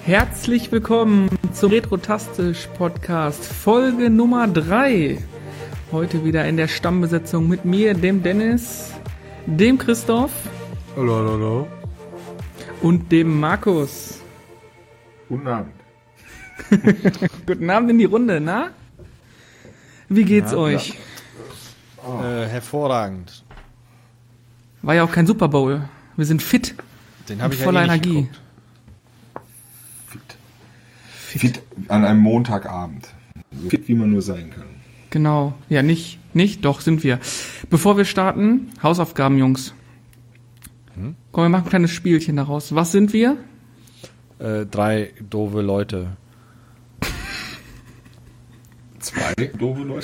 Herzlich willkommen zum Retrotastisch Podcast, Folge Nummer 3. Heute wieder in der Stammbesetzung mit mir, dem Dennis, dem Christoph. Hallo, hallo, hallo. Und dem Markus. Guten Abend. Guten Abend in die Runde, na? Wie geht's euch? Ja. Hervorragend. War ja auch kein Super Bowl. Wir sind fit. Den habe ich voller ja Energie. Fit an einem Montagabend. So fit, wie man nur sein kann. Genau. Ja, nicht, doch sind wir. Bevor wir starten, Hausaufgaben, Jungs. Komm, wir machen ein kleines Spielchen daraus. Was sind wir? 3 doofe Leute. 2 doofe Leute?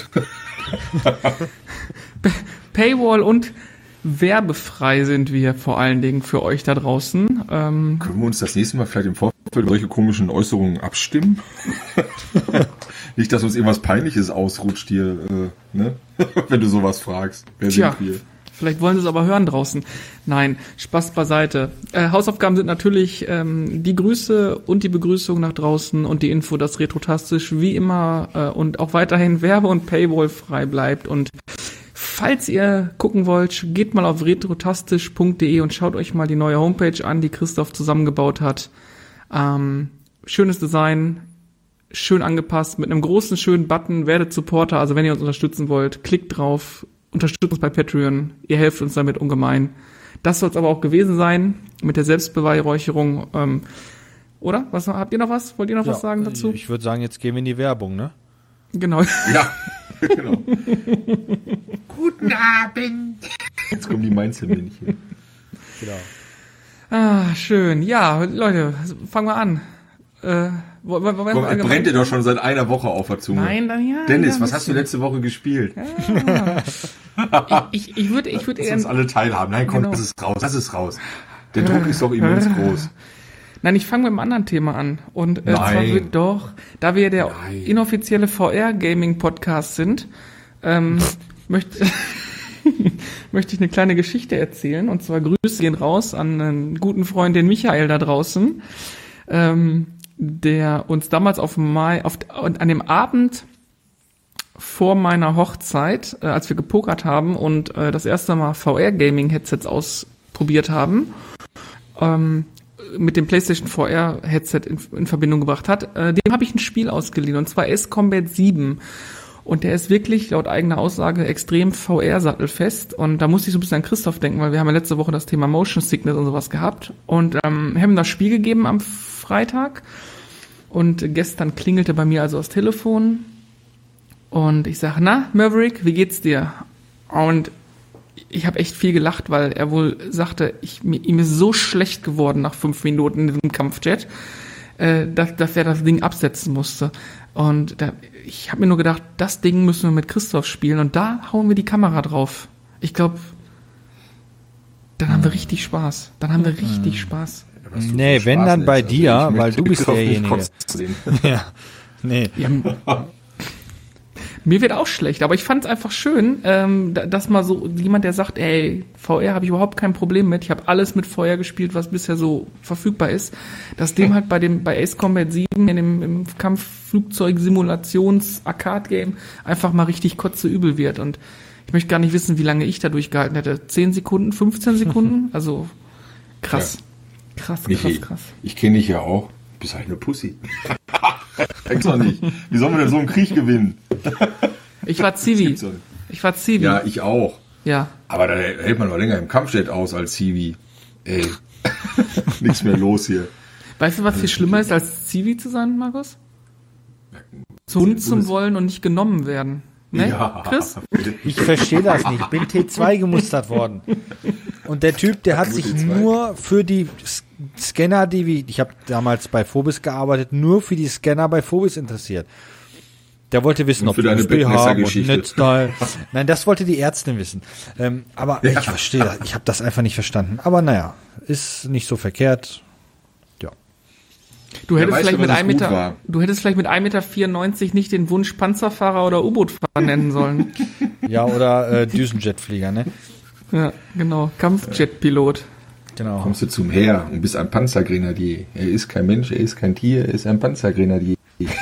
Paywall und werbefrei sind wir vor allen Dingen für euch da draußen. Können wir uns das nächste Mal vielleicht im Vorfeld solche komischen Äußerungen abstimmen? Nicht, dass uns irgendwas Peinliches ausrutscht hier, ne? Wenn du sowas fragst. Wer sind wir? Vielleicht wollen sie es aber hören draußen. Nein, Spaß beiseite. Hausaufgaben sind natürlich die Grüße und die Begrüßung nach draußen und die Info, dass Retrotastisch wie immer und auch weiterhin werbe- und paywall-frei bleibt. Und falls ihr gucken wollt, geht mal auf retrotastisch.de und schaut euch mal die neue Homepage an, die Christoph zusammengebaut hat. Schönes Design, schön angepasst, mit einem großen, schönen Button, werdet Supporter. Also wenn ihr uns unterstützen wollt, klickt drauf. Unterstützt uns bei Patreon, ihr helft uns damit ungemein. Das soll es aber auch gewesen sein mit der Selbstbeweihräucherung. Oder? Habt ihr noch was? Wollt ihr noch was sagen dazu? Ich würde sagen, jetzt gehen wir in die Werbung, ne? Genau. Ja, genau. Guten Abend. Jetzt kommen die Mainzelmännchen. Genau. Schön. Ja, Leute, fangen wir an. Brennt dir doch schon seit einer Woche auf der Zunge. Nein, dann ja. Dennis, was hast du letzte Woche gespielt? Ja. Ich würde Lass uns alle teilhaben. Nein, komm, genau. Das ist raus. Der Druck ist doch immens groß. Nein, ich fange mit einem anderen Thema an. Und zwar da wir der inoffizielle VR-Gaming-Podcast sind, möchte ich eine kleine Geschichte erzählen. Und zwar Grüße gehen raus an einen guten Freund, den Michael da draußen, der uns damals an dem Abend vor meiner Hochzeit, als wir gepokert haben und das erste Mal VR-Gaming-Headsets ausprobiert haben, mit dem PlayStation VR-Headset in Verbindung gebracht hat, dem habe ich ein Spiel ausgeliehen, und zwar Ace Combat 7. Und der ist wirklich, laut eigener Aussage, extrem VR-sattelfest. Und da musste ich so ein bisschen an Christoph denken, weil wir haben ja letzte Woche das Thema Motion Sickness und sowas gehabt. Und haben das Spiel gegeben am Freitag. Und gestern klingelte bei mir also das Telefon. Und ich sage, na, Maverick, wie geht's dir? Und ich habe echt viel gelacht, weil er wohl sagte, ihm ist so schlecht geworden nach 5 Minuten in diesem Kampfjet, dass er das Ding absetzen musste. Und ich habe mir nur gedacht, das Ding müssen wir mit Christoph spielen, und da hauen wir die Kamera drauf. Ich glaube, dann haben wir richtig Spaß. Nee, wenn dann bei dir, weil du bist derjenige. Ja, nee. Ja, mir wird auch schlecht, aber ich fand es einfach schön, dass mal so jemand, der sagt, ey, VR habe ich überhaupt kein Problem mit, ich habe alles mit VR gespielt, was bisher so verfügbar ist, dass dem halt bei Ace Combat 7 im Kampfflugzeug-Simulations-Arcade-Game einfach mal richtig kotzeübel wird. Und ich möchte gar nicht wissen, wie lange ich da durchgehalten hätte. 10 Sekunden, 15 Sekunden? Also krass. Ja. Krass. Ich kenne dich ja auch. Du bist halt eine Pussy. Denkst doch nicht. Wie sollen wir denn so einen Krieg gewinnen? Ich war Zivi. Ja, ich auch. Ja. Aber da hält man noch länger im Kampfjet aus als Zivi. Ey, nichts mehr los hier. Weißt du, was viel schlimmer ist, als Zivi zu sein, Markus? Zu Hund zum Wollen und nicht genommen werden. Ne? Ja. Chris? Ich verstehe das nicht. Ich bin T2 gemustert worden. Und der Typ, der hat sich nur für die Scanner, ich habe damals bei Phobis gearbeitet, nur für die Scanner bei Phobis interessiert. Der wollte wissen, ob die USB haben und Netzteil. Nein, das wollte die Ärztin wissen. Aber ich verstehe das. Ich habe das einfach nicht verstanden. Aber naja, ist nicht so verkehrt. Ja. Du hättest vielleicht mit 1,94 Meter nicht den Wunsch Panzerfahrer oder U-Bootfahrer nennen sollen. Ja, oder Düsenjetflieger, ne? Ja, genau. Kampfjetpilot. Genau. Kommst du zum Heer und bist ein Panzergrenadier. Er ist kein Mensch, er ist kein Tier, er ist ein Panzergrenadier.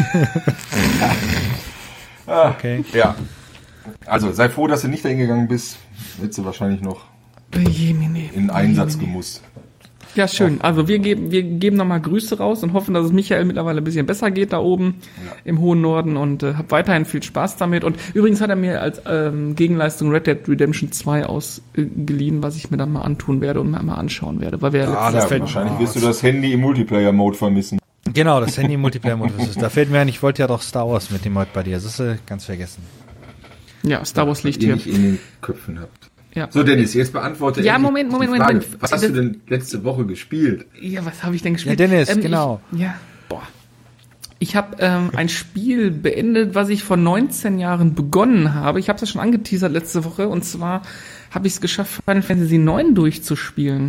Okay. Ja. Also sei froh, dass du nicht dahin gegangen bist. Hättest du wahrscheinlich noch in Einsatz gemusst. Ja, schön. Also wir geben nochmal Grüße raus und hoffen, dass es Michael mittlerweile ein bisschen besser geht da oben im hohen Norden und hab weiterhin viel Spaß damit. Und übrigens hat er mir als Gegenleistung Red Dead Redemption 2 ausgeliehen, was ich mir dann mal antun werde und mir mal anschauen werde. Weil wir wahrscheinlich wirst du das Handy im Multiplayer-Mode vermissen. Genau, das Handy im Multiplayer-Mode. Da fällt mir ein, ich wollte ja doch Star Wars mit dem heute bei dir. Das ist ganz vergessen. Ja, Star Wars liegt hier. Ihr nicht in den Köpfen habt. Ja. So, Dennis, jetzt beantworte ja, die Moment. Frage. Was hast du denn letzte Woche gespielt? Ja, was habe ich denn gespielt? Ja, Dennis, genau. Ich habe ein Spiel beendet, was ich vor 19 Jahren begonnen habe. Ich habe es ja schon angeteasert letzte Woche. Und zwar habe ich es geschafft, Final Fantasy 9 durchzuspielen.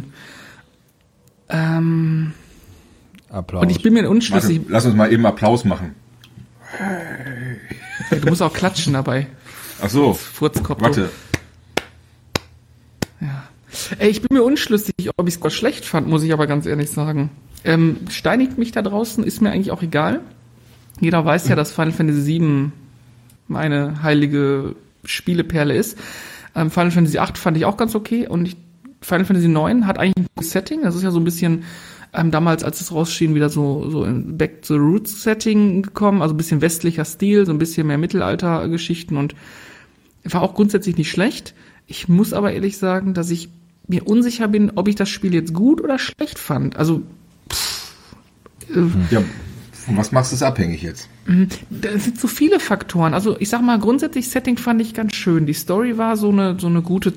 Applaus. Und ich bin mir unschlüssig. Warte, lass uns mal eben Applaus machen. Ja, du musst auch klatschen dabei. Ach so. Furzkopf. Warte. Ja. Ich bin mir unschlüssig, ob ich es schlecht fand, muss ich aber ganz ehrlich sagen. Steinigt mich da draußen, ist mir eigentlich auch egal. Jeder weiß ja, dass Final Fantasy VII meine heilige Spieleperle ist. Final Fantasy VIII fand ich auch ganz okay und Final Fantasy IX hat eigentlich ein gutes Setting. Das ist ja so ein bisschen damals, als es rausschien, wieder so in Back to the Roots Setting gekommen, also ein bisschen westlicher Stil, so ein bisschen mehr Mittelalter-Geschichten und war auch grundsätzlich nicht schlecht. Ich muss aber ehrlich sagen, dass ich mir unsicher bin, ob ich das Spiel jetzt gut oder schlecht fand. Also, ja, von was machst du es abhängig jetzt? Da sind so viele Faktoren. Also, ich sag mal, grundsätzlich Setting fand ich ganz schön. Die Story war so eine gute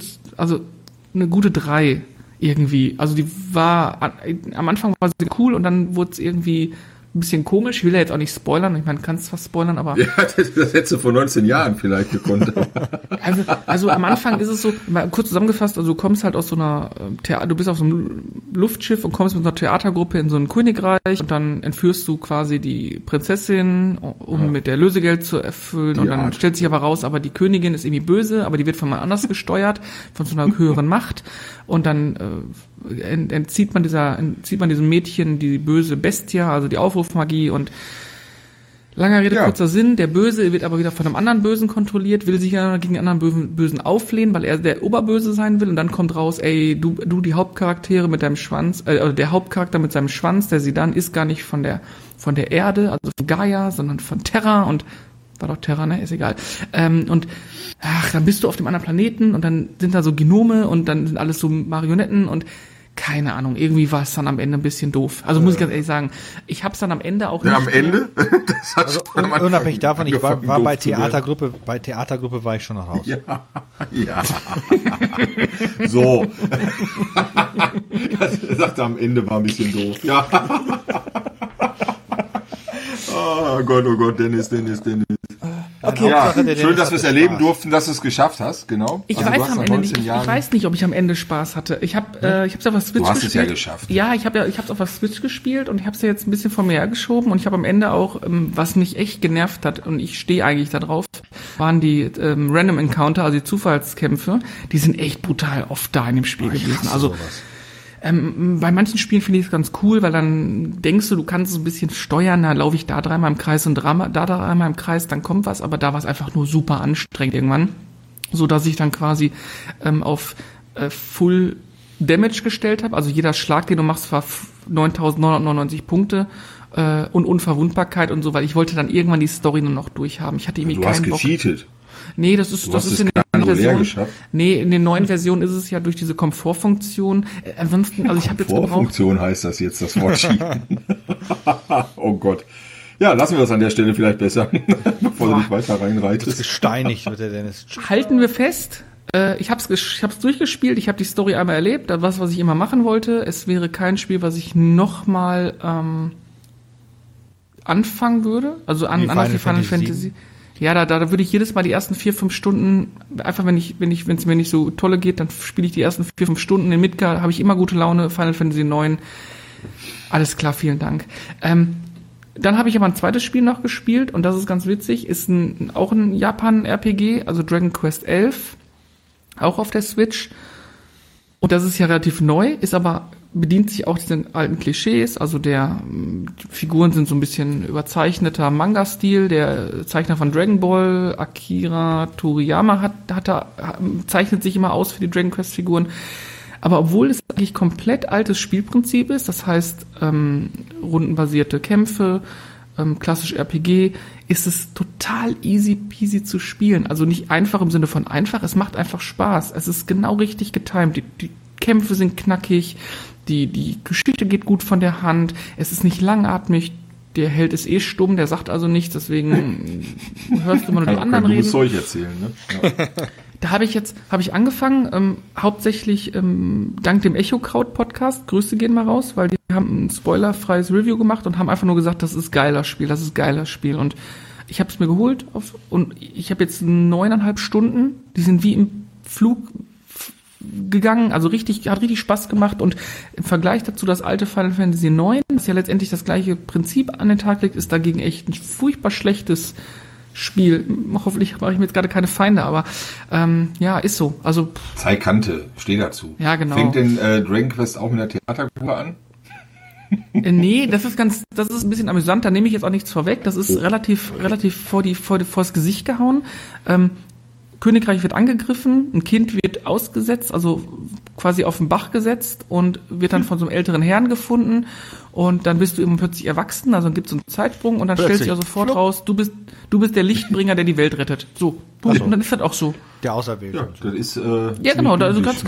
3 irgendwie. Also, die war, am Anfang war sie cool und dann wurde es irgendwie ein bisschen komisch. Ich will ja jetzt auch nicht spoilern. Ich meine, kannst fast spoilern, aber... Ja, das hättest du vor 19 Jahren vielleicht gekonnt. Also am Anfang ist es so, mal kurz zusammengefasst, also du kommst halt aus so einer du bist auf so einem Luftschiff und kommst mit einer Theatergruppe in so ein Königreich und dann entführst du quasi die Prinzessin, um mit der Lösegeld zu erfüllen und dann stellt sich aber raus, aber die Königin ist irgendwie böse, aber die wird von mal anders gesteuert, von so einer höheren Macht und dann entzieht man diesem Mädchen die böse Bestie, also die Aufrufmagie und langer Rede, kurzer Sinn, der Böse wird aber wieder von einem anderen Bösen kontrolliert, will sich ja gegen den anderen Bösen auflehnen, weil er der Oberböse sein will und dann kommt raus, ey, du die Hauptcharaktere mit deinem Schwanz, der Hauptcharakter mit seinem Schwanz, der Sidan, ist gar nicht von der Erde, also von Gaia, sondern von Terra und war doch Terra, ne? Ist egal. Und dann bist du auf dem anderen Planeten und dann sind da so Genome und dann sind alles so Marionetten und keine Ahnung, irgendwie war es dann am Ende ein bisschen doof. Also muss ich ganz ehrlich sagen, ich hab's dann am Ende auch nicht... Ja, am Ende? Das also unabhängig davon, ich war bei Theatergruppe war ich schon noch raus. Ja. So. Das sagte am Ende war ein bisschen doof. Ja. Oh Gott, Dennis. Okay, ja, schön, dass wir es erleben durften, dass du es geschafft hast, genau. Ich weiß am Ende nicht, ich weiß nicht, ob ich am Ende Spaß hatte. Ich hab's auf der Switch gespielt. Du hast es ja geschafft. Ja, ich hab's auf der Switch gespielt und ich hab's ja jetzt ein bisschen vor mir hergeschoben und ich habe am Ende auch, was mich echt genervt hat und ich stehe eigentlich da drauf, waren die Random Encounter, also die Zufallskämpfe, die sind echt brutal oft da in dem Spiel gewesen. Also bei manchen Spielen finde ich es ganz cool, weil dann denkst du kannst es ein bisschen steuern, da laufe ich da dreimal im Kreis und da dreimal im Kreis, dann kommt was, aber da war es einfach nur super anstrengend irgendwann, so dass ich dann quasi auf Full Damage gestellt habe, also jeder Schlag, den du machst, war 9.999 Punkte und Unverwundbarkeit und so, weil ich wollte dann irgendwann die Story nur noch durchhaben. Ich hatte irgendwie keinen Bock. Du hast gecheatet. Nee, das ist in der neuen Version. Nee, in den neuen Versionen ist es ja durch diese Komfortfunktion. Ansonsten, also ich habe jetzt gebraucht. Komfortfunktion heißt das jetzt, das Wort Cheaten. Oh Gott. Ja, lassen wir das an der Stelle vielleicht besser, bevor du dich weiter reinreitest. Gesteinigt wird der Dennis. Halten wir fest. Ich hab's durchgespielt, ich habe die Story einmal erlebt, das was ich immer machen wollte. Es wäre kein Spiel, was ich nochmal anfangen würde. Also anders wie Final Fantasy. Ja, da würde ich jedes Mal die ersten 4-5 Stunden, einfach wenn es mir nicht so tolle geht, dann spiele ich die ersten 4-5 Stunden in Midgar, habe ich immer gute Laune, Final Fantasy 9. Alles klar, vielen Dank. Dann habe ich aber ein zweites Spiel noch gespielt und das ist ganz witzig, ist auch ein Japan-RPG, also Dragon Quest 11, auch auf der Switch. Und das ist ja relativ neu, ist aber bedient sich auch diesen alten Klischees, also die Figuren sind so ein bisschen überzeichneter Manga-Stil, der Zeichner von Dragon Ball, Akira Toriyama, zeichnet sich immer aus für die Dragon Quest-Figuren. Aber obwohl es eigentlich komplett altes Spielprinzip ist, das heißt rundenbasierte Kämpfe, klassisch RPG, ist es total easy peasy zu spielen. Also nicht einfach im Sinne von einfach, es macht einfach Spaß. Es ist genau richtig getimed. Die Kämpfe sind knackig, die Geschichte geht gut von der Hand, es ist nicht langatmig, der Held ist stumm, der sagt also nichts, deswegen hörst du immer nur die anderen reden. Du musst Zeug erzählen, ne? Ja. Da habe ich angefangen, hauptsächlich dank dem Echo-Kraut-Podcast, Grüße gehen mal raus, weil die haben ein spoilerfreies Review gemacht und haben einfach nur gesagt, das ist geiler Spiel. Und ich habe es mir geholt und ich habe jetzt 9,5 Stunden, die sind wie im Flug gegangen, also hat richtig Spaß gemacht und im Vergleich dazu das alte Final Fantasy IX, das ja letztendlich das gleiche Prinzip an den Tag legt, ist dagegen echt ein furchtbar schlechtes Spiel. Hoffentlich mache ich mir jetzt gerade keine Feinde, aber ja, ist so. Also Sei Kante, steh dazu. Ja, genau. Fängt denn Dragon Quest auch mit der Theatergruppe an? Nee, das ist ein bisschen amüsant, da nehme ich jetzt auch nichts vorweg, das ist relativ vors Gesicht gehauen. Königreich wird angegriffen, ein Kind wird ausgesetzt, also quasi auf den Bach gesetzt und wird dann von so einem älteren Herrn gefunden und dann bist du eben plötzlich erwachsen, also dann gibt es so einen Zeitsprung und dann stellt sich ja sofort raus, du bist der Lichtbringer, der die Welt rettet. So, und dann ist das auch so. Der Auserwählte. Ja, das ist ja genau, also ganz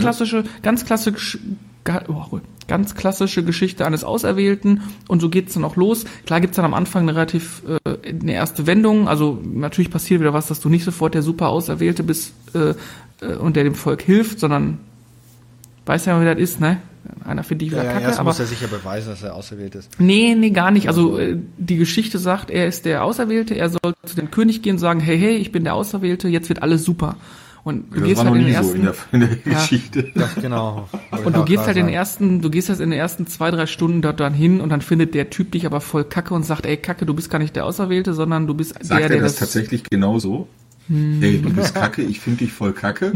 klassische Geschichte eines Auserwählten und so geht's dann auch los. Klar gibt's dann am Anfang eine erste Wendung, also natürlich passiert wieder was, dass du nicht sofort der super Auserwählte bist und der dem Volk hilft, sondern weißt ja, wie das ist, ne? Einer für dich wieder Kacke. Erst muss er sicher beweisen, dass er auserwählt ist. Nee, gar nicht. Also die Geschichte sagt, er ist der Auserwählte, er soll zu dem König gehen und sagen, hey, ich bin der Auserwählte, jetzt wird alles super. Und du gehst halt in den ersten, in der Geschichte. Ja, genau. Und du gehst halt in den ersten 2-3 Stunden dort dann hin und dann findet der Typ dich aber voll Kacke und sagt, ey Kacke, du bist gar nicht der Auserwählte, sondern du bist sagt der das tatsächlich genau so? Ey, du bist Kacke, ich finde dich voll Kacke.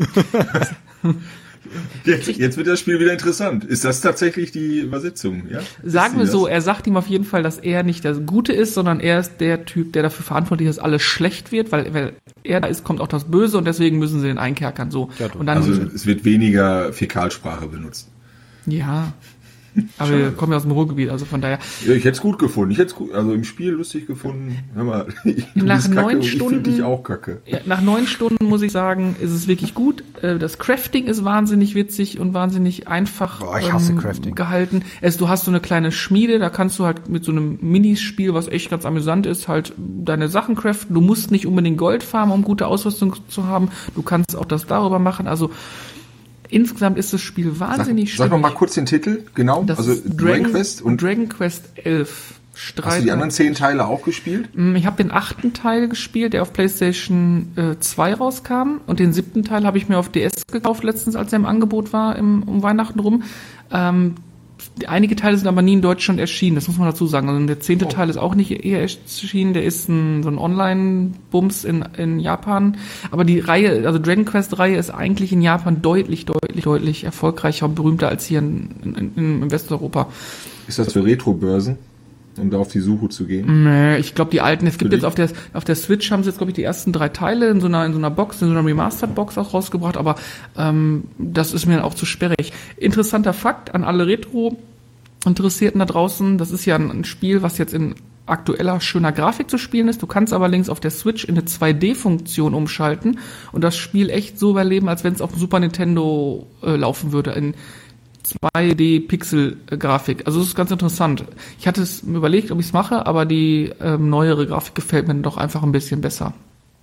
Jetzt wird das Spiel wieder interessant. Ist das tatsächlich die Übersetzung? Ja? Sagen wir so, er sagt ihm auf jeden Fall, dass er nicht der Gute ist, sondern er ist der Typ, der dafür verantwortlich ist, dass alles schlecht wird, weil er da ist, kommt auch das Böse und deswegen müssen sie den einkerkern. So. Ja, und dann, also es wird weniger Fäkalsprache benutzt. Ja. Aber wir kommen ja aus dem Ruhrgebiet, also von daher. Ja, ich hätte es gut gefunden. Also im Spiel lustig gefunden. Hör mal, nach 9 Stunden, ich finde dich auch Kacke. Ja, nach 9 Stunden muss ich sagen, ist es wirklich gut. Das Crafting ist wahnsinnig witzig und wahnsinnig einfach ich hasse Crafting. Gehalten. Du hast so eine kleine Schmiede, da kannst du halt mit so einem Minispiel, was echt ganz amüsant ist, halt deine Sachen craften. Du musst nicht unbedingt Gold farmen, um gute Ausrüstung zu haben. Du kannst auch das darüber machen. Also insgesamt ist das Spiel wahnsinnig schön. Sag noch mal kurz den Titel, genau. Das also ist Dragon Quest und Dragon Quest 11. Hast du die anderen 10 Teile auch gespielt? Ich habe den 8. Teil gespielt, der auf PlayStation 2 rauskam. Und den 7. Teil habe ich mir auf DS gekauft letztens, als er im Angebot war, um Weihnachten rum. Einige Teile sind aber nie in Deutschland erschienen, das muss man dazu sagen. Also der 10. Teil ist auch nicht eher erschienen, der ist so ein Online-Bums in Japan. Aber die Reihe, also Dragon Quest-Reihe ist eigentlich in Japan deutlich erfolgreicher und berühmter als hier in Westeuropa. Ist das für Retro-Börsen, um da auf die Suche zu gehen? Nee, ich glaube die alten, es gibt jetzt auf der Switch haben sie jetzt, glaube ich, die ersten 3 Teile in so einer Box, in so einer Remastered-Box auch rausgebracht, aber das ist mir dann auch zu sperrig. Interessanter Fakt an alle Retro-Interessierten da draußen, das ist ja ein Spiel, was jetzt in aktueller, schöner Grafik zu spielen ist. Du kannst aber links auf der Switch in eine 2D-Funktion umschalten und das Spiel echt so überleben, als wenn es auf dem Super Nintendo laufen würde, in 2D-Pixel-Grafik. Also das ist ganz interessant. Ich hatte es mir überlegt, ob ich es mache, aber die neuere Grafik gefällt mir doch einfach ein bisschen besser.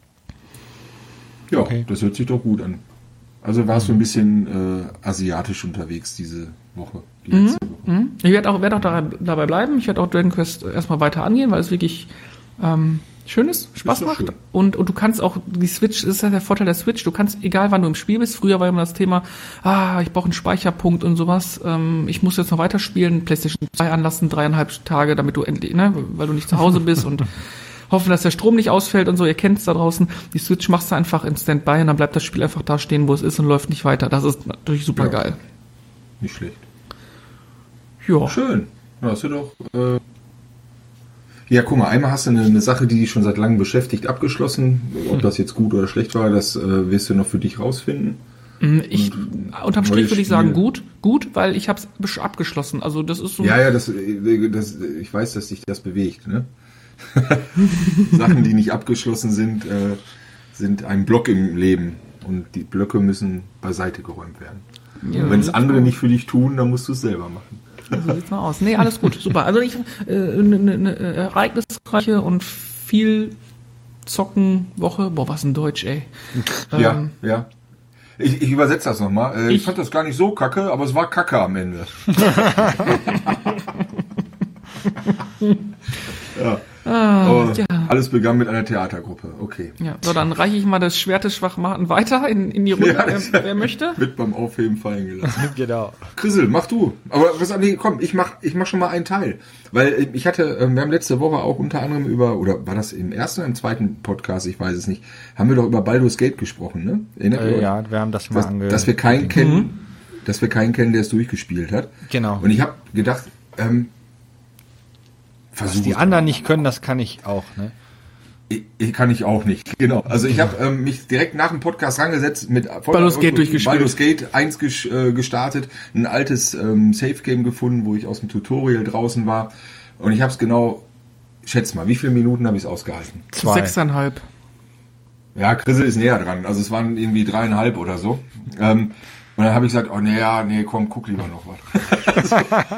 Ja, okay. Das hört sich doch gut an. Also warst du ein bisschen asiatisch unterwegs diese Woche, die letzte Woche. Ich werde auch dabei bleiben. Ich werde auch Dragon Quest erstmal weiter angehen, weil es wirklich schön ist, Spaß macht. Schön. Und du kannst auch, die Switch, das ist ja der Vorteil der Switch, du kannst, egal wann du im Spiel bist, früher war immer das Thema, ich brauche einen Speicherpunkt und sowas, ich muss jetzt noch weiterspielen, PlayStation 2 anlassen, 3,5 Tage, damit du endlich, weil du nicht zu Hause bist und hoffen, dass der Strom nicht ausfällt und so, ihr kennt es da draußen. Die Switch machst du einfach in Standby und dann bleibt das Spiel einfach da stehen, wo es ist und läuft nicht weiter. Das ist natürlich super geil. Nicht schlecht. Ja. Schön. Ja, hast du doch... Ja, guck mal, einmal hast du eine Sache, die dich schon seit langem beschäftigt, abgeschlossen. Ob das jetzt gut oder schlecht war, das wirst du noch für dich rausfinden. Unterm Strich würde ich sagen, gut, weil ich habe es abgeschlossen. Also das ist so. Ja, ich weiß, dass dich das bewegt. Ne? Sachen, die nicht abgeschlossen sind, sind ein Block im Leben. Und die Blöcke müssen beiseite geräumt werden. Ja, und wenn es andere nicht für dich tun, dann musst du es selber machen. So sieht's mal aus. Nee, alles gut, super. Also ich eine ereignisreiche und viel zocken Woche. Boah, was ein Deutsch, ey. Ja. Ich übersetze das nochmal. Ich fand das gar nicht so kacke, aber es war kacke am Ende. Ja. Alles begann mit einer Theatergruppe. Okay. Ja, so, dann reiche ich mal das Schwert des Schwachmaten weiter in die Runde, wer möchte. Wird beim Aufheben fallen gelassen. Genau. Chrisel, mach du. Aber komm, ich mach schon mal einen Teil. Weil wir haben letzte Woche auch unter anderem oder war das im ersten oder im zweiten Podcast, ich weiß es nicht, haben wir doch über Baldur's Gate gesprochen, ne? Ja, wir haben das mal angehört. Dass wir keinen kennen, der es durchgespielt hat. Genau. Und ich habe gedacht, was die anderen nicht können, das kann ich auch, ne? Ich kann ich auch nicht, genau. Also ich habe mich direkt nach dem Podcast rangesetzt, mit Baldur's Gate durchgespielt. Baldur's Gate 1 gestartet, ein altes Safe-Game gefunden, wo ich aus dem Tutorial draußen war. Und ich habe es genau, schätz mal, wie viele Minuten habe ich es ausgehalten? 2. 6,5. Ja, Chrisel ist näher dran. Also es waren irgendwie 3,5 oder so. Und dann habe ich gesagt, komm, guck lieber noch was.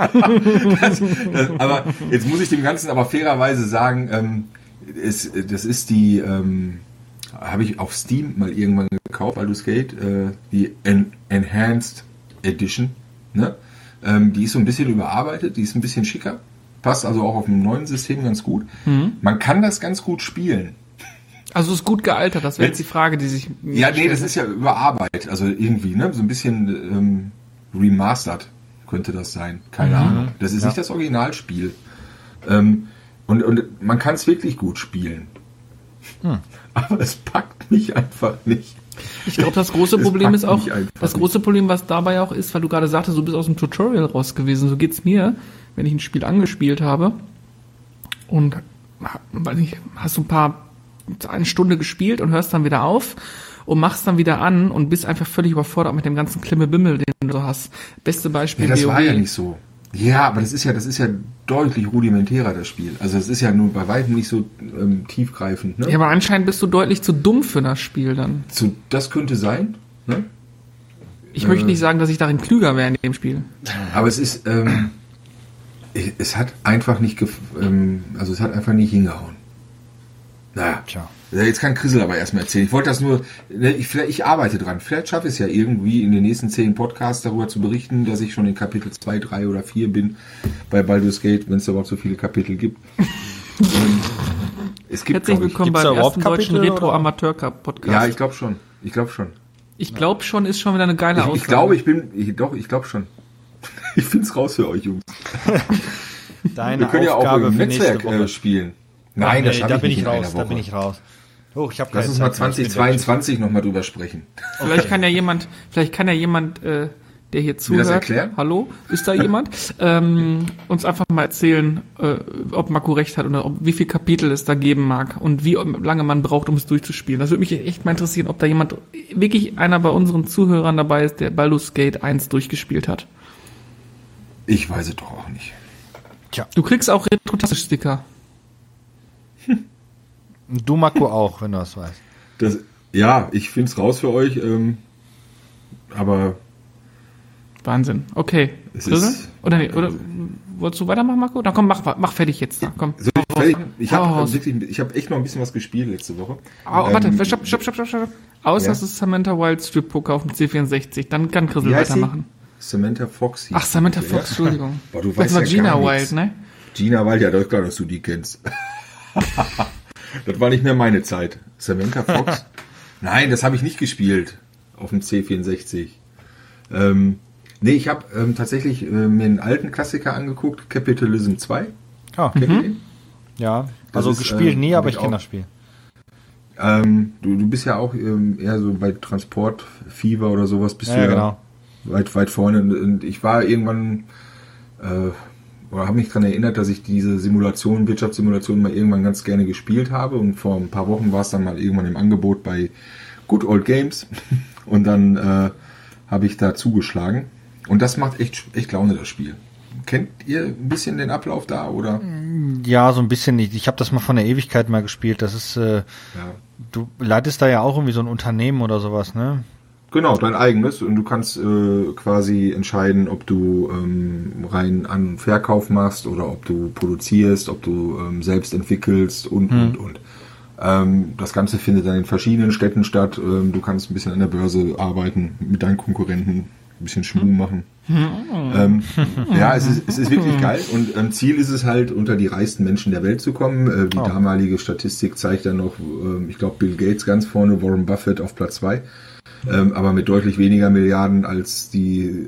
Aber jetzt muss ich dem Ganzen aber fairerweise sagen, das ist die, habe ich auf Steam mal irgendwann gekauft, Baldur's Gate, die Enhanced Edition. Ne? Die ist so ein bisschen überarbeitet, die ist ein bisschen schicker. Passt also auch auf dem neuen System ganz gut. Mhm. Man kann das ganz gut spielen. Also ist gut gealtert, das wäre jetzt die Frage, die sich... das ist ja überarbeitet, also irgendwie, ne, so ein bisschen remastered könnte das sein, keine Ahnung. Das ist nicht das Originalspiel. Und man kann es wirklich gut spielen. Aber es packt mich einfach nicht. Ich glaube, das große Problem ist auch, das große Problem, was dabei auch ist, weil du gerade sagtest, du bist aus dem Tutorial raus gewesen, so geht's mir, wenn ich ein Spiel angespielt habe und, weiß nicht, hast du eine Stunde gespielt und hörst dann wieder auf und machst dann wieder an und bist einfach völlig überfordert mit dem ganzen Klimmebimmel, den du so hast. Beste Beispiel das WoW. War ja nicht so. Ja, aber das ist ja deutlich rudimentärer, das Spiel. Also es ist ja nur bei weitem nicht so tiefgreifend. Ne? Ja, aber anscheinend bist du deutlich zu dumm für das Spiel dann. Das könnte sein. Ne? Ich möchte nicht sagen, dass ich darin klüger wäre in dem Spiel. Aber es ist, es hat einfach nicht, es hat einfach nicht hingehauen. Naja, jetzt kann Chrisel aber erstmal erzählen. Ich wollte das nur, ich arbeite dran. Vielleicht schaffe ich es ja irgendwie in den nächsten 10 Podcasts darüber zu berichten, dass ich schon in Kapitel 2, 3 oder 4 bin bei Baldur's Gate, wenn es überhaupt so viele Kapitel gibt. Es gibt, herzlich willkommen beim ersten deutschen Retro-Amateur-Podcast. Ja, ich glaube schon. Ich glaube schon, ist schon wieder eine geile Aussage. Ich glaube schon. Ich finde es raus für euch, Jungs. Deine Wir können ja auch im Netzwerk spielen. Nein, das schaffe ich nicht da bin ich raus. Oh, ich habe Lass uns mal 2022 nochmal drüber sprechen. Vielleicht kann ja jemand, der hier zuhört, das erklären? Hallo, ist da jemand, uns einfach mal erzählen, ob Marco recht hat oder wie viel Kapitel es da geben mag und wie lange man braucht, um es durchzuspielen. Das würde mich echt mal interessieren, ob da wirklich einer bei unseren Zuhörern dabei ist, der Baldur's Gate 1 durchgespielt hat. Ich weiß es doch auch nicht. Tja. Du kriegst auch Retro-Sticker. Du, Marco, auch, wenn du das weißt. Ich finde es raus für euch, aber... Wahnsinn, okay. Oder wolltest du weitermachen, Marco? Dann komm, mach fertig jetzt. Da, komm. Ich habe echt noch ein bisschen was gespielt letzte Woche. Warte, stopp. Außer es ist Samantha Wild Strip Poker auf dem C64, dann kann Chrisel weitermachen. Samantha Fox. Ach, Samantha Fox, Entschuldigung. Boah, du weißt das war ja Gina gar Wild, ne? Gina Wild, ja, das ist klar, dass du die kennst. Das war nicht mehr meine Zeit. Samantha Fox? Nein, das habe ich nicht gespielt auf dem C64. Ich habe tatsächlich mir einen alten Klassiker angeguckt, Capitalism 2. Kennt ihr den? Ja, also gespielt nie, aber ich kenne das Spiel. Du bist ja auch eher so bei Transport Fever oder sowas, bist du ja genau. weit vorne. Und ich war irgendwann oder habe mich daran erinnert, dass ich diese Wirtschaftssimulation mal irgendwann ganz gerne gespielt habe und vor ein paar Wochen war es dann mal irgendwann im Angebot bei Good Old Games und dann habe ich da zugeschlagen und das macht echt Laune, das Spiel. Kennt ihr ein bisschen den Ablauf da, oder? Ja, so ein bisschen nicht. Ich habe das mal von der Ewigkeit mal gespielt. Das ist, du leitest da ja auch irgendwie so ein Unternehmen oder sowas, ne? Genau, dein eigenes. Und du kannst quasi entscheiden, ob du rein An- und Verkauf machst oder ob du produzierst, ob du selbst entwickelst und. Das Ganze findet dann in verschiedenen Städten statt. Du kannst ein bisschen an der Börse arbeiten, mit deinen Konkurrenten ein bisschen Schmuh machen. Ja, es ist wirklich geil. Und Ziel ist es halt, unter die reichsten Menschen der Welt zu kommen. Die damalige Statistik zeigt dann noch, ich glaube, Bill Gates ganz vorne, Warren Buffett auf Platz 2. Aber mit deutlich weniger Milliarden als die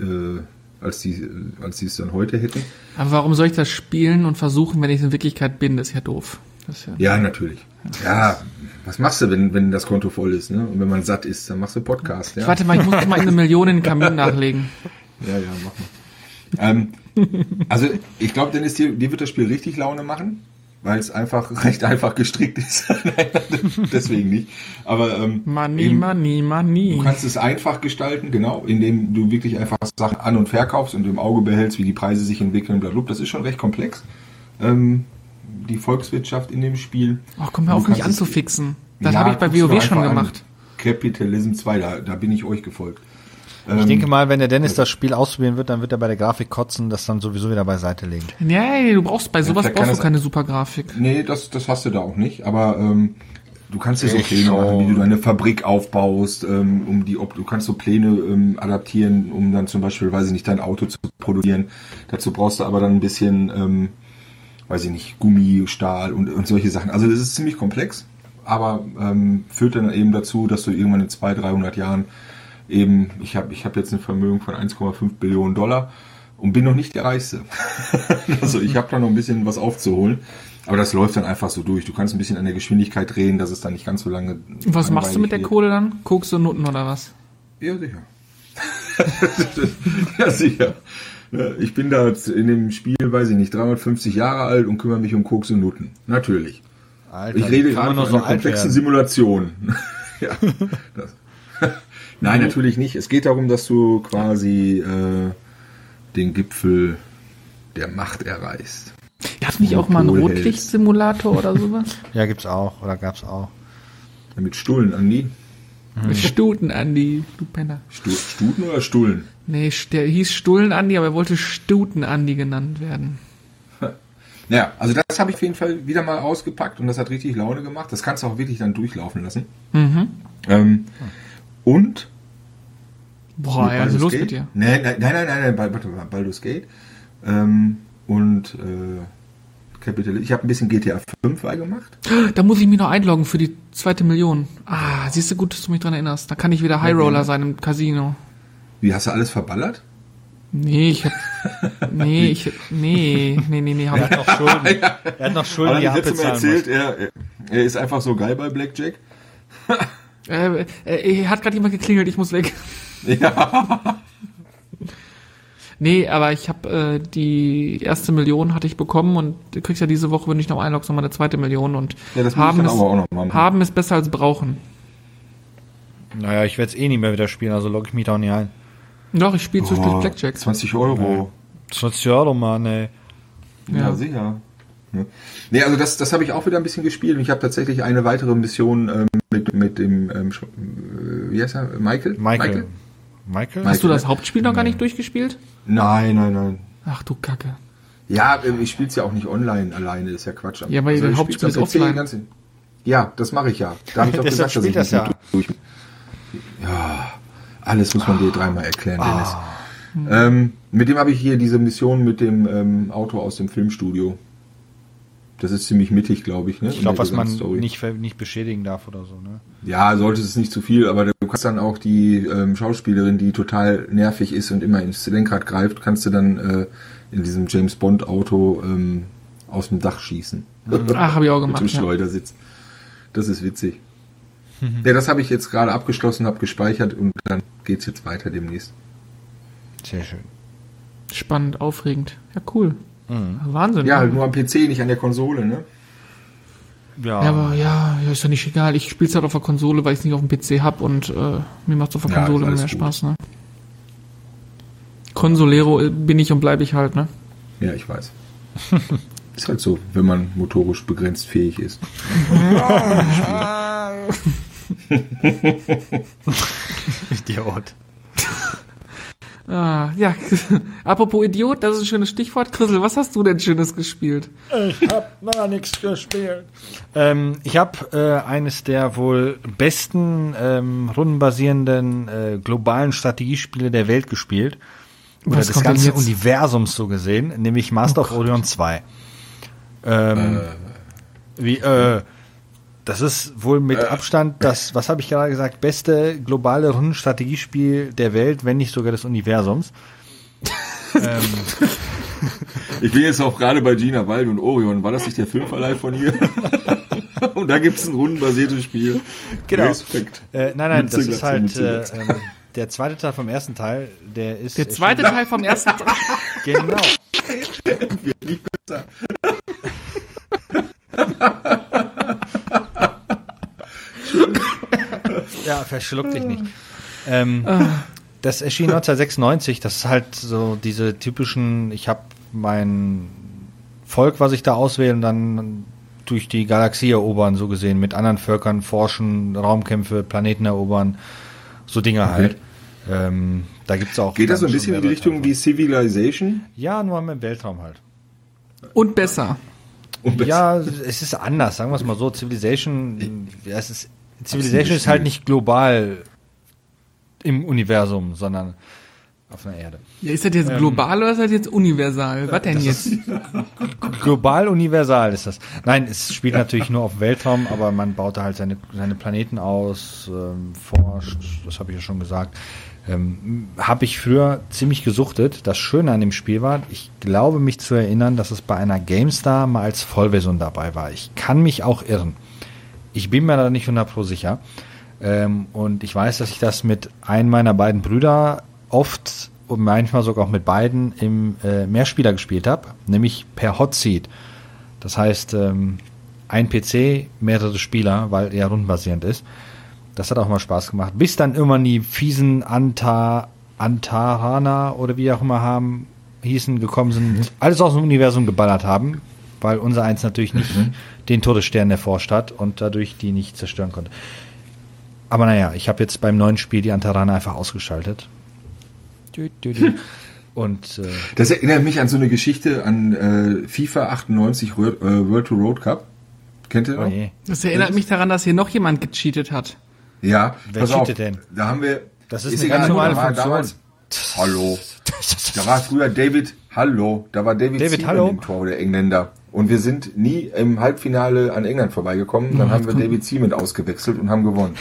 es dann heute hätten. Aber warum soll ich das spielen und versuchen, wenn ich es in Wirklichkeit bin? Das ist ja doof. Ja, natürlich. Ja, was machst du, wenn das Konto voll ist, ne? Und wenn man satt ist, dann machst du Podcast. Ja? Warte mal, ich muss mal eine Million in den Kamin nachlegen. Ja, mach mal. Also ich glaube, Dennis, dir wird das Spiel richtig Laune machen, weil es einfach recht einfach gestrickt ist. Nein, deswegen nicht. Aber Money. Du kannst es einfach gestalten, genau, indem du wirklich einfach Sachen an- und verkaufst und im Auge behältst, wie die Preise sich entwickeln, blablabla. Das ist schon recht komplex. Die Volkswirtschaft in dem Spiel. Ach, komm hör auf, mich anzufixen. Das habe ich bei WoW schon gemacht. Capitalism 2, da bin ich euch gefolgt. Ich denke mal, wenn der Dennis das Spiel ausprobieren wird, dann wird er bei der Grafik kotzen, das dann sowieso wieder beiseite legen. Nee, du brauchst bei sowas keine super Grafik. Nee, das hast du da auch nicht, aber du kannst dir so Pläne machen, wie du deine Fabrik aufbaust, du kannst so Pläne adaptieren, um dann zum Beispiel, weiß ich nicht, dein Auto zu produzieren. Dazu brauchst du aber dann ein bisschen, weiß ich nicht, Gummi, Stahl und solche Sachen. Also das ist ziemlich komplex, aber führt dann eben dazu, dass du irgendwann in 200-300 Jahren eben, ich hab jetzt ein Vermögen von 1,5 Billionen Dollar und bin noch nicht der Reichste. Also ich habe da noch ein bisschen was aufzuholen. Aber das läuft dann einfach so durch. Du kannst ein bisschen an der Geschwindigkeit drehen, dass es dann nicht ganz so lange. Und was machst du mit der Kohle dann? Koks und Nutten oder was? Ja, sicher. Ja, sicher. Ich bin da in dem Spiel, weiß ich nicht, 350 Jahre alt und kümmere mich um Koks und Nutten. Natürlich. Alter, ich rede gerade von einer komplexen Simulation. Ja, Nein, natürlich nicht. Es geht darum, dass du quasi den Gipfel der Macht erreichst. Gab es nicht auch mal einen Rotlichtsimulator oder sowas? Ja, gibt's auch. Oder gab's auch. Ja, mit Stullen, Andi. Mit Stuten, Andi, du Penner. Stuten oder Stullen? Nee, der hieß Stullen Andi, aber er wollte Stuten Andi genannt werden. Ja, also das habe ich auf jeden Fall wieder mal ausgepackt und das hat richtig Laune gemacht. Das kannst du auch wirklich dann durchlaufen lassen. Und boah, ja, also los mit dir. Nein, Baldur's Gate. Und Capital. Ich habe ein bisschen GTA 5 gemacht. Da muss ich mich noch einloggen für die 2. Million. Ah, siehst du, gut, dass du mich dran erinnerst. Da kann ich wieder High Roller sein im Casino. Wie, hast du alles verballert? Nee, nee, hab ich noch Schulden. Er hat noch Schulden, die er abbezahlen erzählt, er ist einfach so geil bei Blackjack. Hat gerade jemand geklingelt, ich muss weg. Ja. Nee, aber ich habe die 1. Million hatte ich bekommen und du kriegst ja diese Woche, wenn ich noch einloggst, nochmal eine 2. Million und ja, das haben ist besser als brauchen. Naja, ich werde es eh nicht mehr wieder spielen, also logge ich mich da auch nicht ein. Doch, ich spiele zwischendurch Blackjack. 20 Euro. 20 Euro, Mann, ey. Ja, sicher. Nee, also das habe ich auch wieder ein bisschen gespielt. Ich habe tatsächlich eine weitere Mission mit dem wie heißt er? Michael? Hast du das Hauptspiel noch gar nicht durchgespielt? Nein. Ach du Kacke. Ja, ich spiele es ja auch nicht online alleine, ist ja Quatsch. Ja, weil dein Hauptspiel ist offline. Ja, das mache ich ja. Da habe ich doch gesagt, dass ich das durch. Ja, alles muss man dir dreimal erklären, Dennis. Mit dem habe ich hier diese Mission mit dem Auto aus dem Filmstudio. Das ist ziemlich mittig, glaube ich. Ne? Ich glaube, was man nicht beschädigen darf oder so. Ne? Ja, sollte es nicht zu viel, aber du kannst dann auch die Schauspielerin, die total nervig ist und immer ins Lenkrad greift, kannst du dann in diesem James Bond Auto aus dem Dach schießen. Ach, habe ich auch gemacht. Mit dem Schleudersitz. Das ist witzig. Ja, das habe ich jetzt gerade abgeschlossen, habe gespeichert und dann geht's jetzt weiter demnächst. Sehr schön. Spannend, aufregend. Ja, cool. Wahnsinn. Ja, halt nur am PC, nicht an der Konsole, ne? Ja, aber ist ja nicht egal. Ich spiele es halt auf der Konsole, weil ich es nicht auf dem PC habe und mir macht es auf der Konsole mehr Spaß, ne? Consolero bin ich und bleibe ich halt, ne? Ja, ich weiß. Ist halt so, wenn man motorisch begrenzt fähig ist. Idiot. Ja, apropos Idiot, das ist ein schönes Stichwort. Chrisel, was hast du denn Schönes gespielt? Ich hab noch nichts gespielt. Ich habe eines der wohl besten rundenbasierenden globalen Strategiespiele der Welt gespielt. Oder des ganzen Universums so gesehen, nämlich Master of Orion 2. Das ist wohl mit Abstand das, was habe ich gerade gesagt, beste globale Rundenstrategiespiel der Welt, wenn nicht sogar des Universums. Ich bin jetzt auch gerade bei Gina Wald und Orion. War das nicht der Filmverleih von ihr? Und da gibt es ein rundenbasiertes Spiel. Genau. Respekt. Nein, das ist halt der zweite Teil vom ersten Teil. Der zweite Teil vom ersten Teil? Genau. Wird nicht besser. Ja, verschluck dich nicht. Das erschien 1996. Das ist halt so diese typischen, ich habe mein Volk, was ich da auswähle, und dann durch die Galaxie erobern, so gesehen, mit anderen Völkern forschen, Raumkämpfe, Planeten erobern, so Dinge halt. Da gibt's auch. Geht das so ein bisschen in die Richtung wie Civilization? Ja, nur im Weltraum halt. Und besser. Ja, es ist anders, sagen wir es mal so. Civilization ist halt nicht global im Universum, sondern auf einer Erde. Ja, ist das jetzt global oder ist das jetzt universal? Was denn jetzt? Global universal ist das. Nein, es spielt natürlich nur auf Weltraum, aber man baut da halt seine Planeten aus, forscht, das habe ich ja schon gesagt. Habe ich früher ziemlich gesuchtet. Das Schöne an dem Spiel war, ich glaube mich zu erinnern, dass es bei einer GameStar mal als Vollversion dabei war. Ich kann mich auch irren. Ich bin mir da nicht 100% sicher. Und ich weiß, dass ich das mit einem meiner beiden Brüder oft und manchmal sogar auch mit beiden im Mehrspieler gespielt habe, nämlich per Hotseat. Das heißt, ein PC, mehrere Spieler, weil er rundenbasierend ist. Das hat auch mal Spaß gemacht. Bis dann irgendwann die fiesen Antarana oder wie auch immer gekommen sind, alles aus dem Universum geballert haben, weil unser eins natürlich nicht den Todesstern erforscht hat und dadurch die nicht zerstören konnte. Aber naja, ich habe jetzt beim neuen Spiel die Antarana einfach ausgeschaltet. Und das erinnert mich an so eine Geschichte an FIFA 98 World to Road Cup. Kennt ihr noch? Oh das erinnert mich daran, dass hier noch jemand gecheatet hat. Ja, wer cheatet denn? Da haben wir. Das ist eine ganz normale Funktion. Hallo. Da war früher David Seaman im Tor, der Engländer. Und wir sind nie im Halbfinale an England vorbeigekommen. Dann haben wir David Seaman ausgewechselt und haben gewonnen.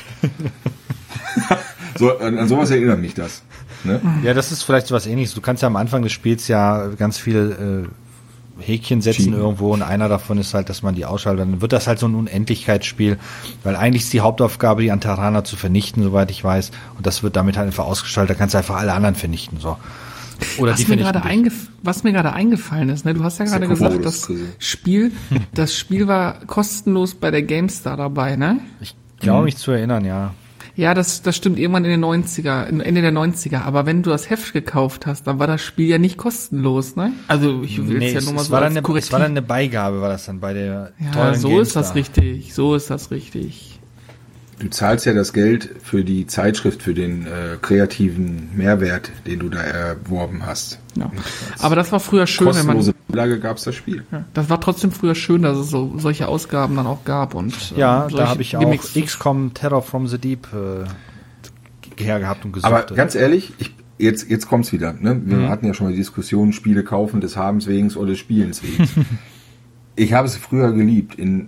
So, an sowas erinnert mich das. Ne? Ja, das ist vielleicht so was Ähnliches. Du kannst ja am Anfang des Spiels ja ganz viele Häkchen setzen irgendwo und einer davon ist halt, dass man die ausschaltet. Dann wird das halt so ein Unendlichkeitsspiel, weil eigentlich ist die Hauptaufgabe, die Antarana zu vernichten, soweit ich weiß. Und das wird damit halt einfach ausgeschaltet. Da kannst du einfach alle anderen vernichten. So. Oder was mir gerade eingefallen ist, ne? Du hast ja gerade gesagt, das Spiel war kostenlos bei der GameStar dabei, ne? Ich glaube mich zu erinnern, ja. Ja, das stimmt, irgendwann in den 90er, Ende der 90er. Aber wenn du das Heft gekauft hast, dann war das Spiel ja nicht kostenlos, ne? Also ich will es ja nur mal so als Korrektiv. Es war dann eine Beigabe, war das dann bei der teuren so GameStar. So ist das richtig. Du zahlst ja das Geld für die Zeitschrift, für den kreativen Mehrwert, den du da erworben hast. Ja. Aber das war früher schön, wenn man... Kostenlose Beilage gab es das Spiel. Ja, das war trotzdem früher schön, dass es solche Ausgaben dann auch gab. Und ja, da habe ich auch XCOM Terror from the Deep hergehabt und gesucht. Aber ganz ehrlich, jetzt kommt's wieder. Ne? Wir hatten ja schon mal die Diskussion, Spiele kaufen des Habens wegen oder des Spielens wegen. Ich habe es früher geliebt in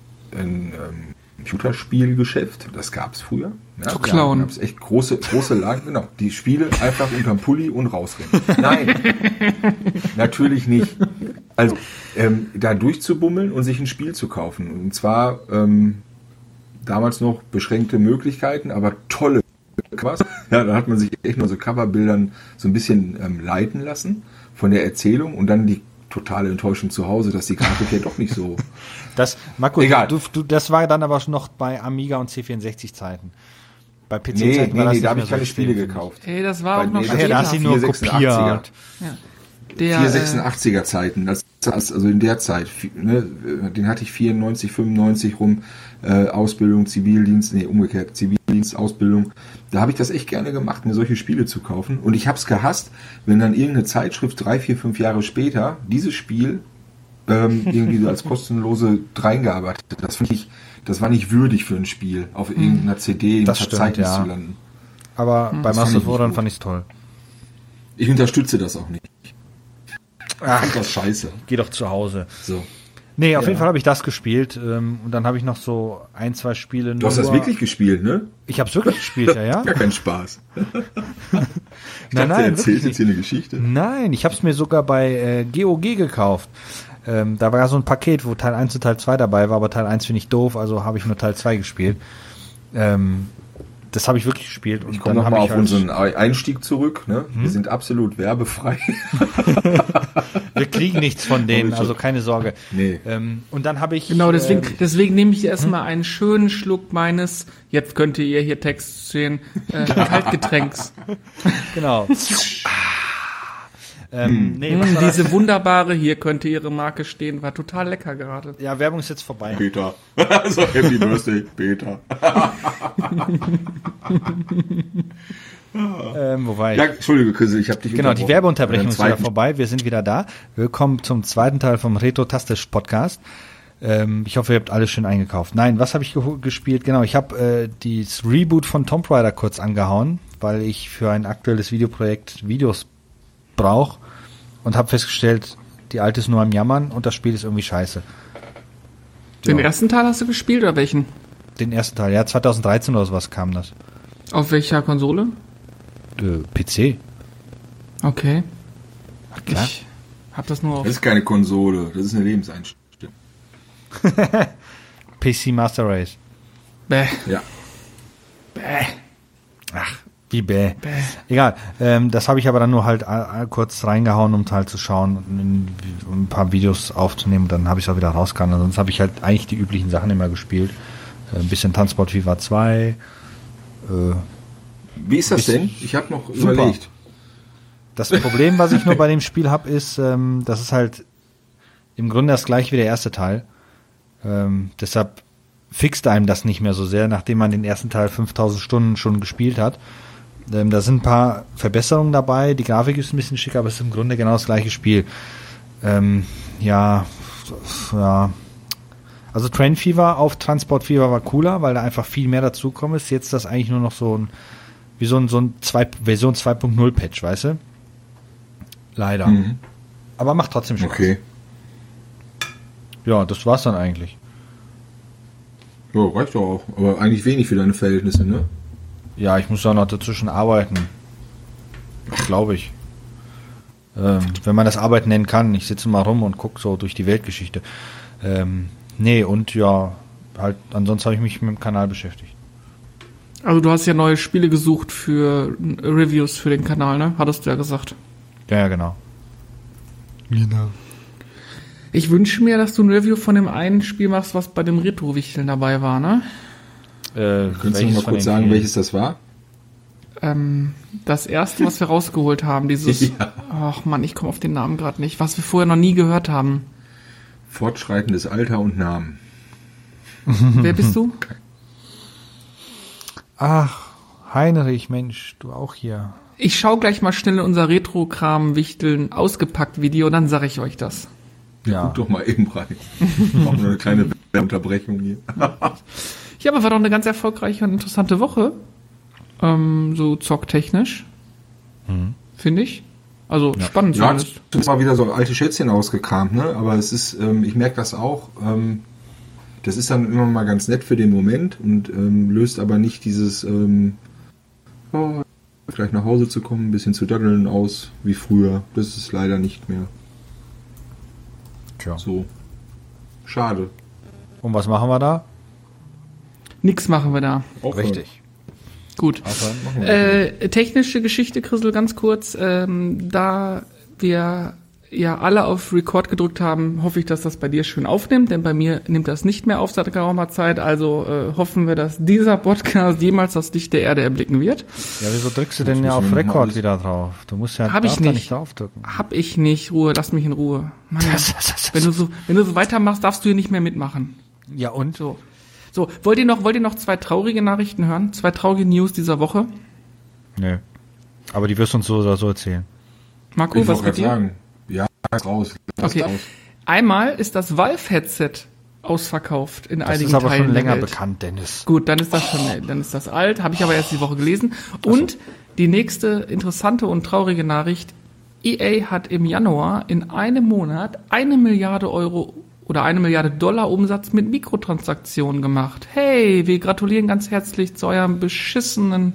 Computerspielgeschäft, das gab es früher. Ja, zu klauen. Da gab es echt große Lagen, genau. Die Spiele einfach unterm Pulli und rausrennen. Nein, natürlich nicht. Also da durchzubummeln und sich ein Spiel zu kaufen. Und zwar damals noch beschränkte Möglichkeiten, aber tolle Covers. Ja, da hat man sich echt nur so Coverbildern so ein bisschen leiten lassen von der Erzählung und dann die totale Enttäuschung zu Hause, dass die Grafik ja doch nicht so... Marco, Egal. Das war dann aber noch bei Amiga und C64-Zeiten. Bei PC-Zeiten nee, da habe ich keine Spiele gekauft. Ey, das war auch noch später. Da hast du nur kopiert. Ja. 486er Zeiten, also in der Zeit, ne, den hatte ich 94, 95 rum, Ausbildung, Zivildienst, umgekehrt, Zivildienst, Ausbildung. Da habe ich das echt gerne gemacht, mir solche Spiele zu kaufen. Und ich habe es gehasst, wenn dann irgendeine Zeitschrift 3, 4, 5 Jahre später dieses Spiel irgendwie so als kostenlose reingearbeitet hat. Das war nicht würdig für ein Spiel, auf irgendeiner CD im Verzeichnis zu landen. Aber bei Master of War fand ich es toll. Ich unterstütze das auch nicht. Ach, das ist scheiße. Geh doch zu Hause. So. Nee, auf jeden Fall habe ich das gespielt. Und dann habe ich noch so 1, 2 Spiele. Du hast das wirklich gespielt, ne? Ich habe es wirklich gespielt, ja. Gar kein Spaß. Nein, erzählst jetzt hier eine Geschichte. Nein, ich habe es mir sogar bei GOG gekauft. Da war ja so ein Paket, wo Teil 1 und Teil 2 dabei war, aber Teil 1 finde ich doof, also habe ich nur Teil 2 gespielt. Das habe ich wirklich gespielt. Und ich komme nochmal auf unseren Einstieg zurück. Ne? Wir sind absolut werbefrei. Wir kriegen nichts von denen, also keine Sorge. Nee. Und dann habe ich... Genau, deswegen nehme ich erstmal einen schönen Schluck meines, jetzt könnt ihr hier Text sehen, Kaltgetränks. Genau. Diese wunderbare, hier könnte ihre Marke stehen, war total lecker gerade. Ja, Werbung ist jetzt vorbei. Peter. So, Happy Birthday, Peter. Wo war ich? Ja, Entschuldige, Chris, ich habe dich Genau, die Werbeunterbrechung ist wieder vorbei. Wir sind wieder da. Willkommen zum zweiten Teil vom Retro-Tastisch Podcast. Ich hoffe, ihr habt alles schön eingekauft. Nein, was habe ich gespielt? Genau, ich habe das Reboot von Tomb Raider kurz angehauen, weil ich für ein aktuelles Videoprojekt Videos brauche und habe festgestellt, die alte ist nur am Jammern und das Spiel ist irgendwie scheiße. Den ersten Teil hast du gespielt oder welchen? Den ersten Teil, ja, 2013 oder sowas kam das. Auf welcher Konsole? PC. Okay. Klar. Ich hab das nur auf... Das ist keine Konsole, das ist eine Lebenseinstellung. PC Master Race. Bäh. Ja. Bäh. Ach, wie bäh. Egal, das habe ich aber dann nur halt kurz reingehauen, um halt zu schauen und ein paar Videos aufzunehmen. Und dann habe ich es auch wieder rausgehauen. Sonst habe ich halt eigentlich die üblichen Sachen immer gespielt. Ein bisschen Tanzsport FIFA 2. Wie ist das denn? Ich habe noch überlegt. Das Problem, was ich nur bei dem Spiel habe, ist, das ist halt im Grunde das gleiche wie der erste Teil. Deshalb fixt einem das nicht mehr so sehr, nachdem man den ersten Teil 5000 Stunden schon gespielt hat. Da sind ein paar Verbesserungen dabei, die Grafik ist ein bisschen schicker, aber es ist im Grunde genau das gleiche Spiel. Ja. Also Train Fever auf Transport Fever war cooler, weil da einfach viel mehr dazukommt. Ist jetzt das eigentlich nur noch so ein Version 2.0 Patch, weißt du? Leider. Mhm. Aber macht trotzdem Spaß. Okay. Ja, das war's dann eigentlich. Ja, reicht doch auch. Aber eigentlich wenig für deine Verhältnisse, ne? Ja, ich muss auch noch dazwischen arbeiten. Glaube ich. Wenn man das Arbeiten nennen kann. Ich sitze mal rum und gucke so durch die Weltgeschichte. Nee, und ja, halt, ansonsten habe ich mich mit dem Kanal beschäftigt. Also du hast ja neue Spiele gesucht für Reviews für den Kanal, ne? Hattest du ja gesagt. Ja, genau. Genau. Ich wünsche mir, dass du ein Review von dem einen Spiel machst, was bei dem Retro-Wichteln dabei war, ne? Könntest du noch mal kurz sagen, welches das war? Das erste, was wir rausgeholt haben, dieses... Ach Mann, ich komme auf den Namen gerade nicht. Was wir vorher noch nie gehört haben. Fortschreitendes Alter und Namen. Wer bist du? Ach, Heinrich, Mensch, du auch hier. Ich schau gleich mal schnell in unser Retro-Kram-Wichteln ausgepackt Video, dann sage ich euch das. Ja. Guck doch mal eben rein. Auch nur eine kleine Unterbrechung hier. Ja, aber war doch eine ganz erfolgreiche und interessante Woche. So zocktechnisch. Finde ich. Also spannend zumindest. Ja, es mal wieder so alte Schätzchen ausgekramt, ne? Aber es ist, ich merke das auch, das ist dann immer mal ganz nett für den Moment und löst aber nicht dieses vielleicht nach Hause zu kommen, ein bisschen zu daddeln aus wie früher. Das ist leider nicht mehr. Tja. So. Schade. Und was machen wir da? Nix machen wir da. Richtig. Gut. Technische Geschichte, Christel, ganz kurz. Da wir ja alle auf Record gedrückt haben, hoffe ich, dass das bei dir schön aufnimmt, denn bei mir nimmt das nicht mehr auf seit geraumer Zeit, also hoffen wir, dass dieser Podcast jemals das Licht der Erde erblicken wird. Ja, wieso drückst du denn ja auf Record wieder drauf? Du musst ja nicht draufdrücken. Hab ich nicht, Ruhe, lass mich in Ruhe. Mann, wenn du so weitermachst, darfst du hier nicht mehr mitmachen. Ja, und? So, wollt ihr noch 2 traurige Nachrichten hören? 2 traurige News dieser Woche? Nö. Aber die wirst du uns so oder so erzählen. Marco, was mit dir? Sagen. Ja, raus. Okay. Einmal ist das Valve-Headset ausverkauft in einigen Teilen. Das ist aber schon länger bekannt, Dennis. Gut, dann ist das alt, habe ich aber erst die Woche gelesen. Und die nächste interessante und traurige Nachricht: EA hat im Januar in einem Monat 1 Milliarde Euro oder 1 Milliarde Dollar Umsatz mit Mikrotransaktionen gemacht. Hey, wir gratulieren ganz herzlich zu eurem beschissenen,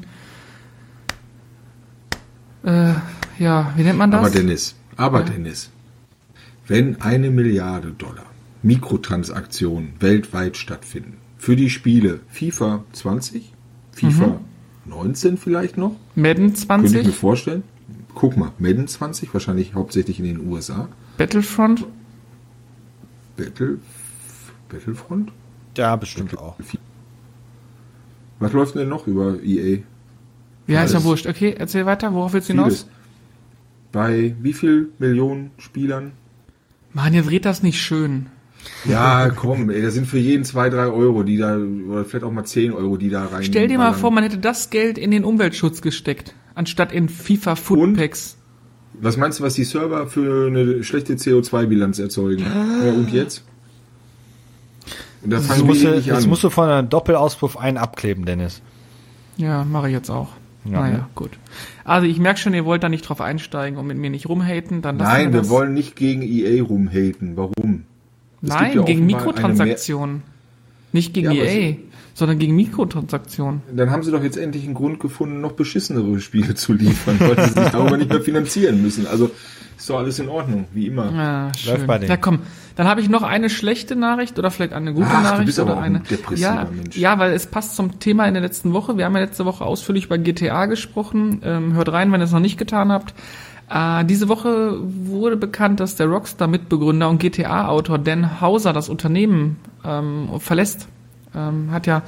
wie nennt man das? Aber Dennis, wenn 1 Milliarde Dollar Mikrotransaktionen weltweit stattfinden, für die Spiele FIFA 20, FIFA 19 vielleicht noch? Madden 20? Könnte ich mir vorstellen. Guck mal, Madden 20, wahrscheinlich hauptsächlich in den USA. Battlefront? Battlefront? Ja, bestimmt auch. Was läuft denn noch über EA? Ja, ist ja wurscht. Okay, erzähl weiter. Worauf willst du hinaus? Bei wie viel Millionen Spielern? Mann, jetzt red das nicht schön. Ja, komm, ey, das sind für jeden 2-3 Euro, die da, oder vielleicht auch mal 10 Euro, die da rein. Stell dir mal vor, man hätte das Geld in den Umweltschutz gesteckt, anstatt in FIFA Footpacks. Was meinst du, was die Server für eine schlechte CO2-Bilanz erzeugen? Ja, und jetzt? Und da fangen wir nicht an. Jetzt musst du von einem Doppelauspuff einen abkleben, Dennis. Ja, mache ich jetzt auch. Ja, naja, gut. Also ich merke schon, ihr wollt da nicht drauf einsteigen und mit mir nicht rumhaten. Dann Nein, wir wollen nicht gegen EA rumhaten. Warum? Nein, gegen Mikrotransaktionen. Nicht gegen EA, sondern gegen Mikrotransaktionen. Dann haben sie doch jetzt endlich einen Grund gefunden, noch beschissenere Spiele zu liefern, weil sie sich darüber nicht mehr finanzieren müssen. Also ist doch alles in Ordnung, wie immer. Ja, schön. Ja, komm, dann habe ich noch eine schlechte Nachricht oder vielleicht eine gute Nachricht. Du bist aber oder auch eine ein depressiver Mensch. Ja, weil es passt zum Thema in der letzten Woche. Wir haben ja letzte Woche ausführlich über GTA gesprochen. Hört rein, wenn ihr es noch nicht getan habt. Diese Woche wurde bekannt, dass der Rockstar-Mitbegründer und GTA-Autor Dan Houser das Unternehmen verlässt. Hat ja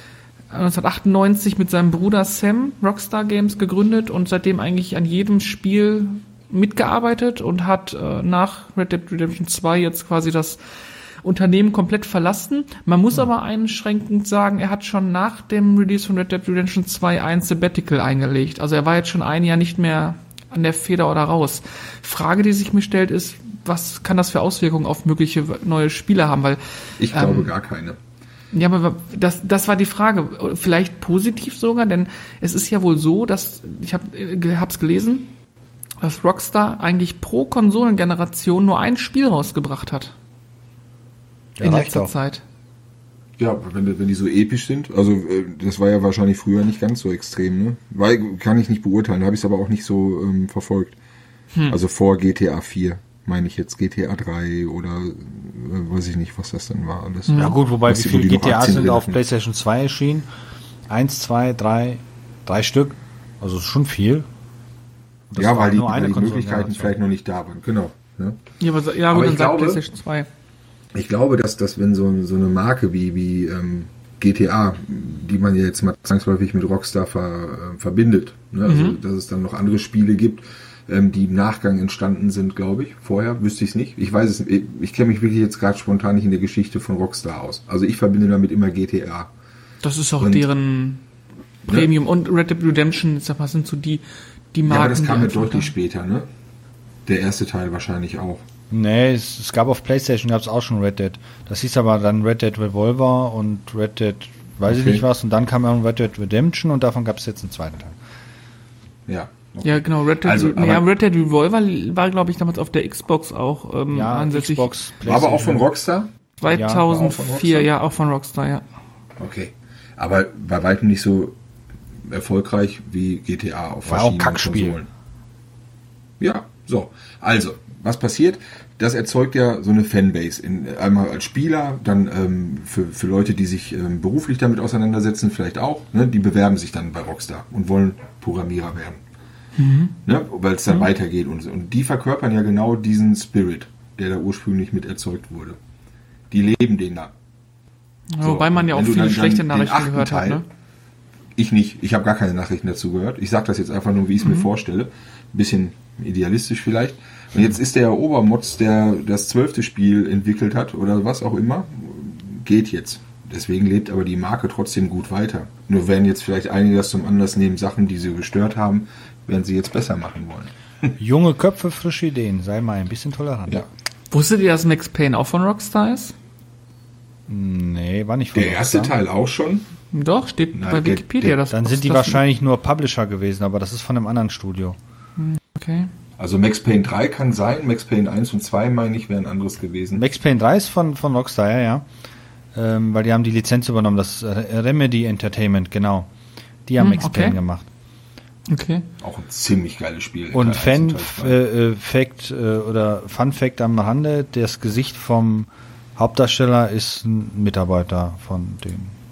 1998 mit seinem Bruder Sam Rockstar Games gegründet und seitdem eigentlich an jedem Spiel mitgearbeitet und hat nach Red Dead Redemption 2 jetzt quasi das Unternehmen komplett verlassen. Man muss aber einschränkend sagen, er hat schon nach dem Release von Red Dead Redemption 2 ein Sabbatical eingelegt. Also er war jetzt schon ein Jahr nicht mehr an der Feder oder raus. Frage, die sich mir stellt, ist, was kann das für Auswirkungen auf mögliche neue Spiele haben? Weil ich glaube gar keine. Ja, aber das war die Frage. Vielleicht positiv sogar, denn es ist ja wohl so, dass, ich hab's gelesen, dass Rockstar eigentlich pro Konsolengeneration nur ein Spiel rausgebracht hat. Ja, in letzter Zeit. Ja, wenn die so episch sind, also das war ja wahrscheinlich früher nicht ganz so extrem, ne? Kann ich nicht beurteilen, habe ich es aber auch nicht so verfolgt. Also vor GTA 4, meine ich jetzt GTA 3 oder weiß ich nicht, was das dann war alles. Ja gut, wobei wie viele GTA sind auf PlayStation 2 erschienen? 1, 2, 3 Stück, also schon viel. Das ja, weil die Möglichkeiten vielleicht noch nicht da waren, genau. Ne? Ja, aber dann sagt PlayStation 2. Ich glaube, dass wenn so eine Marke wie GTA, die man ja jetzt mal zwangsläufig mit Rockstar verbindet, ne? Also dass es dann noch andere Spiele gibt, die im Nachgang entstanden sind, glaube ich. Vorher wüsste ich es nicht. Ich weiß es nicht. Ich kenne mich wirklich jetzt gerade spontan nicht in der Geschichte von Rockstar aus. Also ich verbinde damit immer GTA. Das ist auch deren Premium. Und Red Dead Redemption, sag mal, sind so die Marken. Ja, aber das kam ja deutlich später, ne? Der erste Teil wahrscheinlich auch. Nee, es gab auf PlayStation gab es auch schon Red Dead. Das hieß aber dann Red Dead Revolver und Red Dead weiß ich nicht was. Und dann kam auch Red Dead Redemption und davon gab es jetzt einen zweiten Teil. Ja. Okay. Ja, genau. Red Dead Revolver war, glaube ich, damals auf der Xbox auch ansässig. Xbox, war aber auch von Rockstar? 2004, ja, auch von Rockstar, ja. Okay. Aber bei weitem nicht so erfolgreich wie GTA auf verschiedenen Konsolen. Ja, so. Also, was passiert? Das erzeugt ja so eine Fanbase. Einmal als Spieler, dann für Leute, die sich beruflich damit auseinandersetzen, vielleicht auch. Ne? Die bewerben sich dann bei Rockstar und wollen Programmierer werden. Ne? Weil es dann weitergeht und so. Und die verkörpern ja genau diesen Spirit, der da ursprünglich mit erzeugt wurde. Die leben den da. Ja, wobei man ja auch viele schlechte Nachrichten gehört hat, ne? Ich nicht. Ich habe gar keine Nachrichten dazu gehört. Ich sage das jetzt einfach nur, wie ich es mir vorstelle. Ein bisschen idealistisch vielleicht. Und jetzt ist der Obermotz, der das 12. Spiel entwickelt hat oder was auch immer, geht jetzt. Deswegen lebt aber die Marke trotzdem gut weiter. Nur werden jetzt vielleicht einige das zum Anlass nehmen, Sachen, die sie gestört haben, werden sie jetzt besser machen wollen. Junge Köpfe, frische Ideen. Sei mal ein bisschen tolerant. Ja. Wusstet ihr, dass Max Payne auch von Rockstar ist? Nee, war nicht von Der erste Teil auch schon? Doch, steht bei Wikipedia. Dann sind die wahrscheinlich nur Publisher gewesen, aber das ist von einem anderen Studio. Okay. Also Max Payne 3 kann sein, Max Payne 1 und 2, meine ich, wären anderes gewesen. Max Payne 3 ist von Rockstar, ja. Weil die haben die Lizenz übernommen, das Remedy Entertainment, genau. Die haben Max Payne gemacht. Okay. Auch ein ziemlich geiles Spiel. Und Fun Fact am Rande, das Gesicht vom Hauptdarsteller ist ein Mitarbeiter von dem.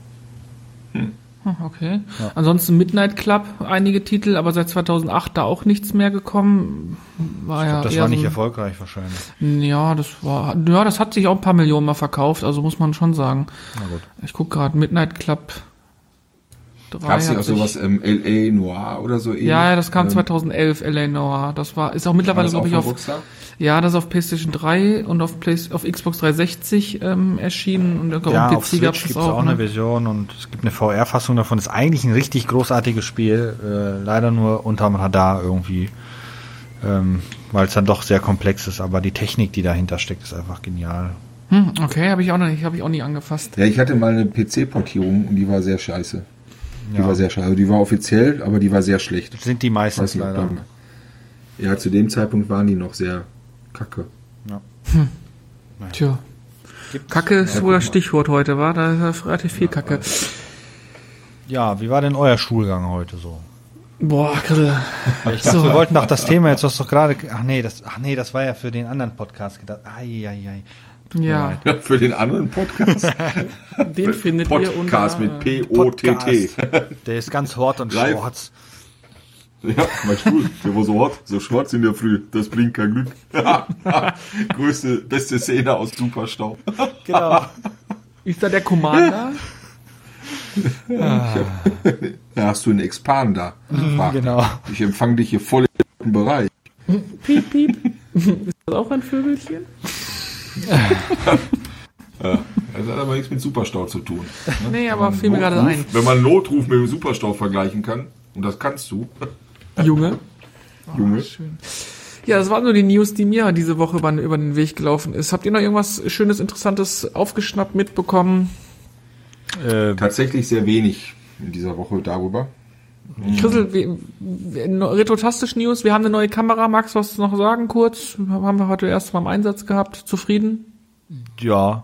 Okay. Ja. Ansonsten Midnight Club, einige Titel, aber seit 2008 da auch nichts mehr gekommen. Das war nicht erfolgreich wahrscheinlich. Ja, das hat sich auch ein paar Millionen mal verkauft, also muss man schon sagen. Na gut. Ich gucke gerade Midnight Club 3. Gab es nicht auch sowas L.A. Noir oder so ähnlich? Ja, das kam 2011, L.A. Noir. Ist auch mittlerweile, glaube ich, auf Rockstar? Ja, das ist auf PlayStation 3 und auf Xbox 360 erschienen. Und auf PC Switch gibt es auch eine Version und es gibt eine VR-Fassung davon. Das ist eigentlich ein richtig großartiges Spiel. Leider nur unterm Radar irgendwie, weil es dann doch sehr komplex ist. Aber die Technik, die dahinter steckt, ist einfach genial. Okay, habe ich auch nie angefasst. Ja, ich hatte mal eine PC-Portierung und die war sehr scheiße. Die war sehr scheiße. Also die war offiziell, aber die war sehr schlecht. Sind die meistens leider. Ja, zu dem Zeitpunkt waren die noch sehr kacke. Ja. Tja. Kacke ist wohl das Stichwort heute, war? Da ist relativ viel Kacke. Ja, wie war denn euer Schulgang heute so? Boah, Grill. Ich dachte, wir wollten doch das Thema jetzt, was doch gerade... Ach nee, das war ja für den anderen Podcast gedacht. Ja. Für den anderen Podcast? Den findet ihr unter... Podcast mit P-O-T-T. Der ist ganz hort und schwarz. Ja, mein Stuhl, der war so hart, so schwarz in der Früh, das bringt kein Glück. Beste Szene aus Superstau. Genau. Ist da der Commander? Da hast du einen Expander. Genau. Ich empfange dich hier voll im Bereich. Piep, piep. Ist das auch ein Vögelchen? Ja, das hat aber nichts mit Superstau zu tun. Ne? Nee, aber fiel mir gerade ein. Wenn man Notruf mit dem Superstau vergleichen kann, und das kannst du. Junge. Junge. Schön. Ja, das waren so die News, die mir diese Woche über den Weg gelaufen ist. Habt ihr noch irgendwas Schönes, Interessantes aufgeschnappt, mitbekommen? Tatsächlich sehr wenig in dieser Woche darüber. Chrisel, Retrotastisch News, wir haben eine neue Kamera. Magst du was noch sagen kurz? Haben wir heute erst mal im Einsatz gehabt. Zufrieden? Ja.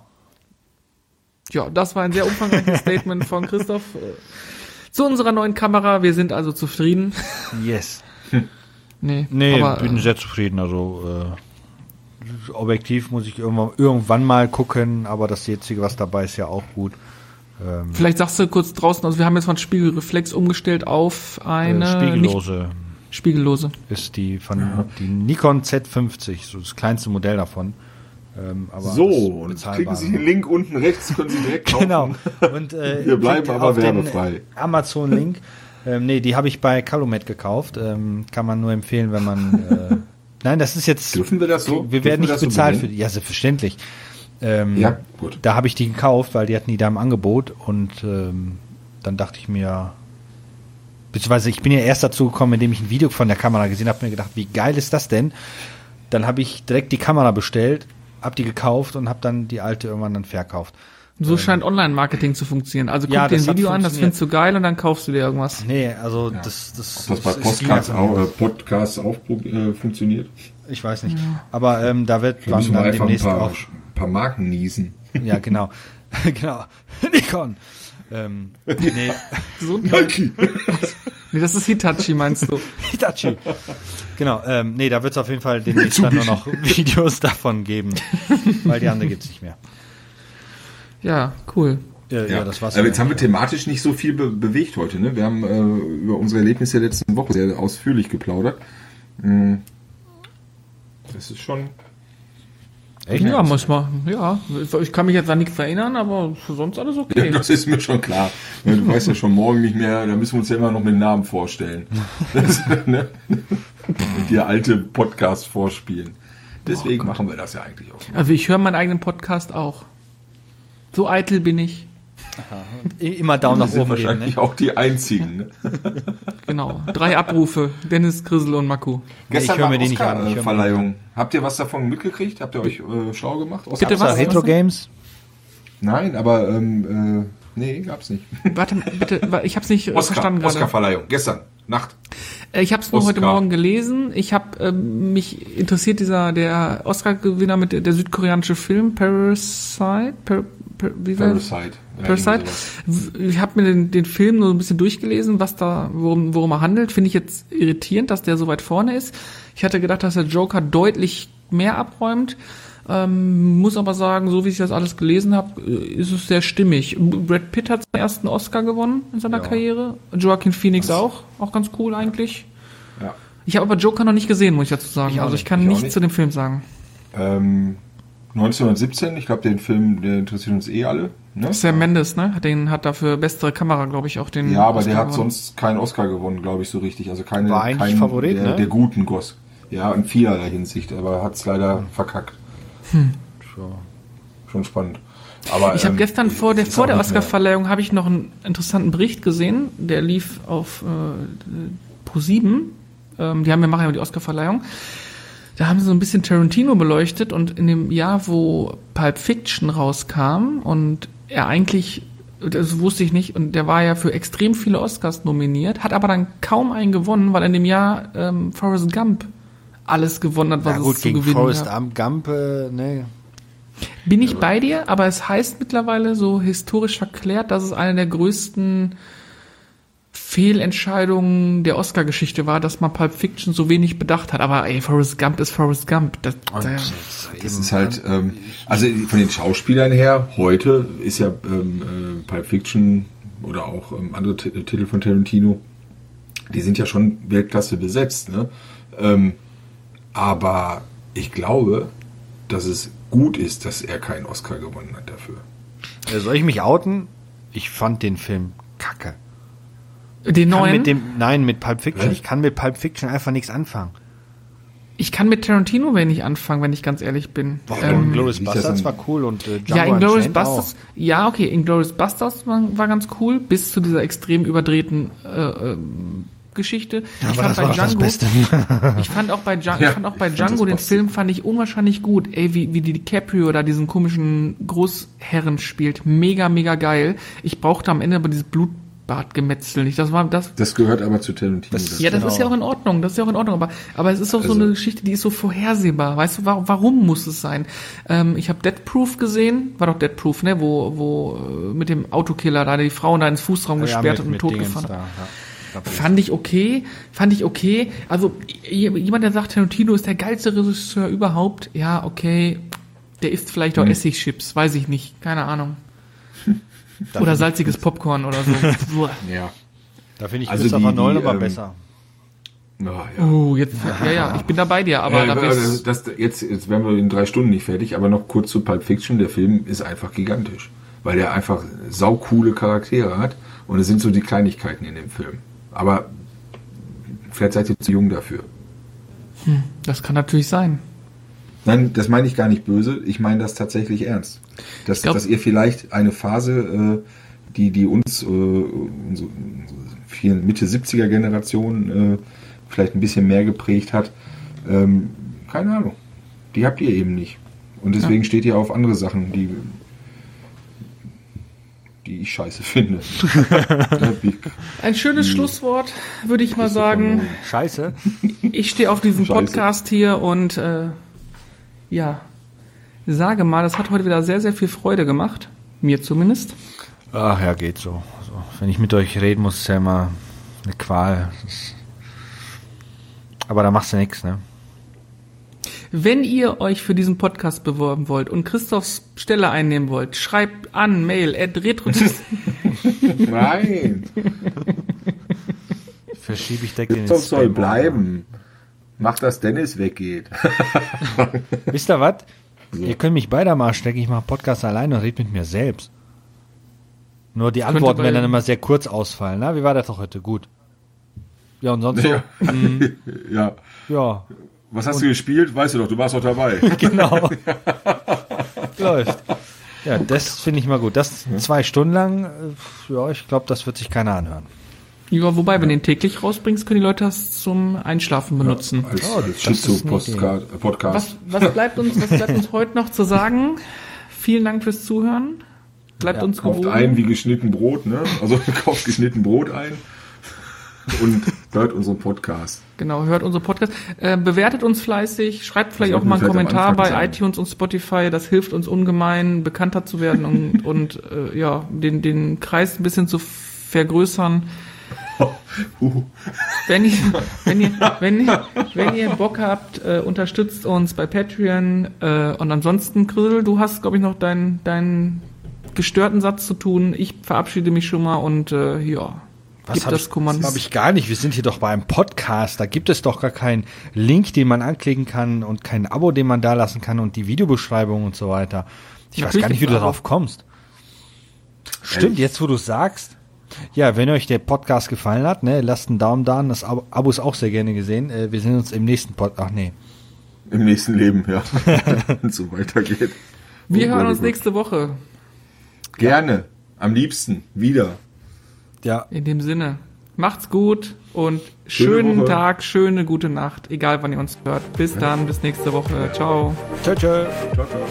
Ja, das war ein sehr umfangreiches Statement von Christoph zu unserer neuen Kamera. Wir sind also zufrieden. Yes. Nee, aber, bin sehr zufrieden. Also objektiv muss ich irgendwann mal gucken, aber das jetzige, was dabei ist, ja auch gut. Vielleicht sagst du kurz draußen, also wir haben jetzt von Spiegelreflex umgestellt auf eine Spiegellose. Ist die Nikon Z50, so das kleinste Modell davon. Aber so, und jetzt klicken Sie den Link unten rechts, können Sie direkt kaufen. Genau. Und wir bleiben aber werbefrei. Amazon-Link. Die habe ich bei Calumet gekauft. Kann man nur empfehlen, wenn man... Nein, das ist jetzt... Dürfen wir das so? Wir werden nicht bezahlt für die. Ja, selbstverständlich. Ja, gut. Da habe ich die gekauft, weil die hatten die da im Angebot. Und dann dachte ich mir... Beziehungsweise ich bin ja erst dazu gekommen, indem ich ein Video von der Kamera gesehen habe, mir gedacht, wie geil ist das denn? Dann habe ich direkt die Kamera bestellt, habe die gekauft und habe dann die alte irgendwann dann verkauft. So scheint Online-Marketing zu funktionieren. Also guck dir ein Video an, das findest du geil und dann kaufst du dir irgendwas. Nee, also ja. das bei Podcasts auch funktioniert? Ich weiß nicht. Ja. Aber da wird dann demnächst auch ein paar Marken niesen. Ja, genau. Genau. Nikon. Nee. So nee, das ist Hitachi, meinst du? Hitachi. Genau, nee, da wird es auf jeden Fall demnächst dann nur noch Videos davon geben, weil die andere gibt's nicht mehr. Ja, cool. Ja, das war's. Aber jetzt haben wir thematisch nicht so viel bewegt heute. Ne? Wir haben über unsere Erlebnisse der letzten Woche sehr ausführlich geplaudert. Das ist schon... Echt? Ja, muss man. Ja, ich kann mich jetzt an nichts erinnern, aber sonst alles okay. Ja, das ist mir schon klar. Du weißt ja schon morgen nicht mehr, da müssen wir uns ja immer noch mit Namen vorstellen. Ne? Und dir alte Podcasts vorspielen. Deswegen machen wir das ja eigentlich auch. Also ich höre meinen eigenen Podcast auch. So eitel bin ich. Aha. Immer Daumen nach oben wahrscheinlich gehen, ne? Auch die einzigen. Ne? Genau. 3 Abrufe. Dennis, Grissel und Maku. Gestern war Oscar-Verleihung. Habt ihr was davon mitgekriegt? Habt ihr euch schlau gemacht? Bitte was? Retro Games? Nein, aber nee, gab's nicht. Warte, bitte, ich hab's nicht verstanden gerade. Oscar-Verleihung. Gestern Nacht. Ich habe es nur heute Morgen gelesen. Ich habe mich interessiert, der Oscar-Gewinner mit der südkoreanische Film Parasite. Parasite. Ich habe mir den Film nur ein bisschen durchgelesen, worum er handelt. Finde ich jetzt irritierend, dass der so weit vorne ist. Ich hatte gedacht, dass der Joker deutlich mehr abräumt. Muss aber sagen, so wie ich das alles gelesen habe, ist es sehr stimmig. Brad Pitt hat seinen ersten Oscar gewonnen in seiner Karriere. Joaquin Phoenix auch ganz cool eigentlich. Ja. Ich habe aber Joker noch nicht gesehen, muss ich dazu sagen. Ich kann nichts zu dem Film sagen. 1917, ich glaube, den Film, der interessiert uns alle. Ne? Sam Mendes, ne? Hat dafür bessere Kamera, glaube ich, auch den. Ja, aber Oscar der hat sonst keinen Oscar gewonnen, glaube ich, so richtig. Also kein Favorit, der guten Goss. Ja, in vielerlei Hinsicht, aber hat es leider verkackt. Schon spannend. Aber ich habe gestern vor der Oscar-Verleihung habe ich noch einen interessanten Bericht gesehen, der lief auf Pro7. Wir machen ja die Oscar-Verleihung. Da haben sie so ein bisschen Tarantino beleuchtet und in dem Jahr, wo Pulp Fiction rauskam und er eigentlich, das wusste ich nicht, und der war ja für extrem viele Oscars nominiert, hat aber dann kaum einen gewonnen, weil in dem Jahr Forrest Gump alles gewonnen hat, was es zu gewinnen Forrest Gump, ne. Bin ich bei dir, aber es heißt mittlerweile so historisch verklärt, dass es eine der größten Fehlentscheidungen der Oscar-Geschichte war, dass man Pulp Fiction so wenig bedacht hat. Aber Forrest Gump ist Forrest Gump. Das ist halt, also von den Schauspielern her, heute ist ja Pulp Fiction oder auch andere Titel von Tarantino, die sind ja schon Weltklasse besetzt, ne? Aber ich glaube, dass es gut ist, dass er keinen Oscar gewonnen hat dafür. Soll ich mich outen? Ich fand den Film kacke. Den neuen? Mit Pulp Fiction. Ich kann mit Pulp Fiction einfach nichts anfangen. Ich kann mit Tarantino wenig anfangen, wenn ich ganz ehrlich bin. Inglourious Basterds war cool und Django Inglourious Basterds, ja, okay, Inglourious Basterds war ganz cool, bis zu dieser extrem überdrehten Geschichte. Ja, ich fand auch bei Django den Film fand ich unwahrscheinlich gut. Wie die DiCaprio da diesen komischen Großherren spielt. Mega, mega geil. Ich brauchte am Ende aber dieses Blutbadgemetzel nicht. Das gehört aber zu Tarantino. Das ist ja auch in Ordnung. Aber es ist auch so eine Geschichte, die ist so vorhersehbar. Weißt du, warum muss es sein? Ich habe Death Proof gesehen. War doch Death Proof, ne? Wo mit dem Autokiller da die Frauen da ins Fußraum gesperrt und mit tot gefahren hat. Fand ich okay. Also jemand, der sagt, Tarantino ist der geilste Regisseur überhaupt, ja, okay, der isst vielleicht auch Essigchips, weiß ich nicht, keine Ahnung. Oder salziges Popcorn oder so. Ja. Da finde ich Christopher Nolan aber besser. Jetzt, ich bin da bei dir, aber jetzt werden wir in 3 Stunden nicht fertig, aber noch kurz zu Pulp Fiction. Der Film ist einfach gigantisch, weil der einfach saucoole Charaktere hat und es sind so die Kleinigkeiten in dem Film. Aber vielleicht seid ihr zu jung dafür. Das kann natürlich sein. Nein, das meine ich gar nicht böse. Ich meine das tatsächlich ernst. Dass ihr vielleicht eine Phase, die uns, unsere Mitte 70er Generation, vielleicht ein bisschen mehr geprägt hat, keine Ahnung. Die habt ihr eben nicht. Und deswegen steht ihr auf andere Sachen, die ich scheiße finde. Ein schönes Schlusswort, würde ich mal sagen. Scheiße. Ich stehe auf diesem Podcast hier und sage mal, das hat heute wieder sehr, sehr viel Freude gemacht. Mir zumindest. Ach ja, geht so. Wenn ich mit euch reden muss, ist ja immer eine Qual. Aber da machst du nichts, ne? Wenn ihr euch für diesen Podcast bewerben wollt und Christophs Stelle einnehmen wollt, schreibt an mail@retro. Nein. Verschiebe ich direkt in den Christoph soll Spam. bleiben. Mach, dass Dennis weggeht. Wisst ihr was? Ihr könnt mich beide mal stecken, ich mache Podcast alleine und rede mit mir selbst. Nur die Antworten werden dann immer sehr kurz ausfallen. Na, wie war das doch heute? Gut. Ja, und sonst so? Ja. Ja. Ja, Was hast du gespielt? Weißt du doch, du warst doch dabei. genau. Läuft. Ja, das finde ich mal gut. Das 2 Stunden lang, ja, ich glaube, das wird sich keiner anhören. Ja, wobei, wenn du den täglich rausbringst, können die Leute das zum Einschlafen benutzen. Als Schizo-Podcast. Was bleibt uns heute noch zu sagen? Vielen Dank fürs Zuhören. Bleibt uns Kauft gewogen. ein wie geschnitten Brot, ne? Also kauft geschnitten Brot ein und hört unseren Podcast. Genau, hört unsere Podcast. Bewertet uns fleißig, schreibt vielleicht Das auch mal einen sollten wir Kommentar vielleicht am bei Anfang iTunes und Spotify. Das hilft uns ungemein, bekannter zu werden und ja, den Kreis ein bisschen zu vergrößern. Wenn ihr Bock habt, unterstützt uns bei Patreon. Und ansonsten, Grill, du hast, glaube ich, noch deinen gestörten Satz zu tun. Ich verabschiede mich schon mal und ja. Was habe ich gar nicht. Wir sind hier doch bei einem Podcast. Da gibt es doch gar keinen Link, den man anklicken kann und kein Abo, den man da lassen kann und die Videobeschreibung und so weiter. Ich weiß gar nicht, wie du darauf kommst. Stimmt, jetzt wo du es sagst. Ja, wenn euch der Podcast gefallen hat, ne, lasst einen Daumen da. Das Abo ist auch sehr gerne gesehen. Wir sehen uns im nächsten Podcast. Ach nee. Im nächsten Leben, ja. Wenn es so weitergeht. Wir hören uns nächste Woche. Gerne. Am liebsten. Wieder. Ja. In dem Sinne, macht's gut und schönen Tag, schöne gute Nacht, egal wann ihr uns hört. Bis dann, bis nächste Woche. Ciao. Ciao, ciao. Ciao, ciao.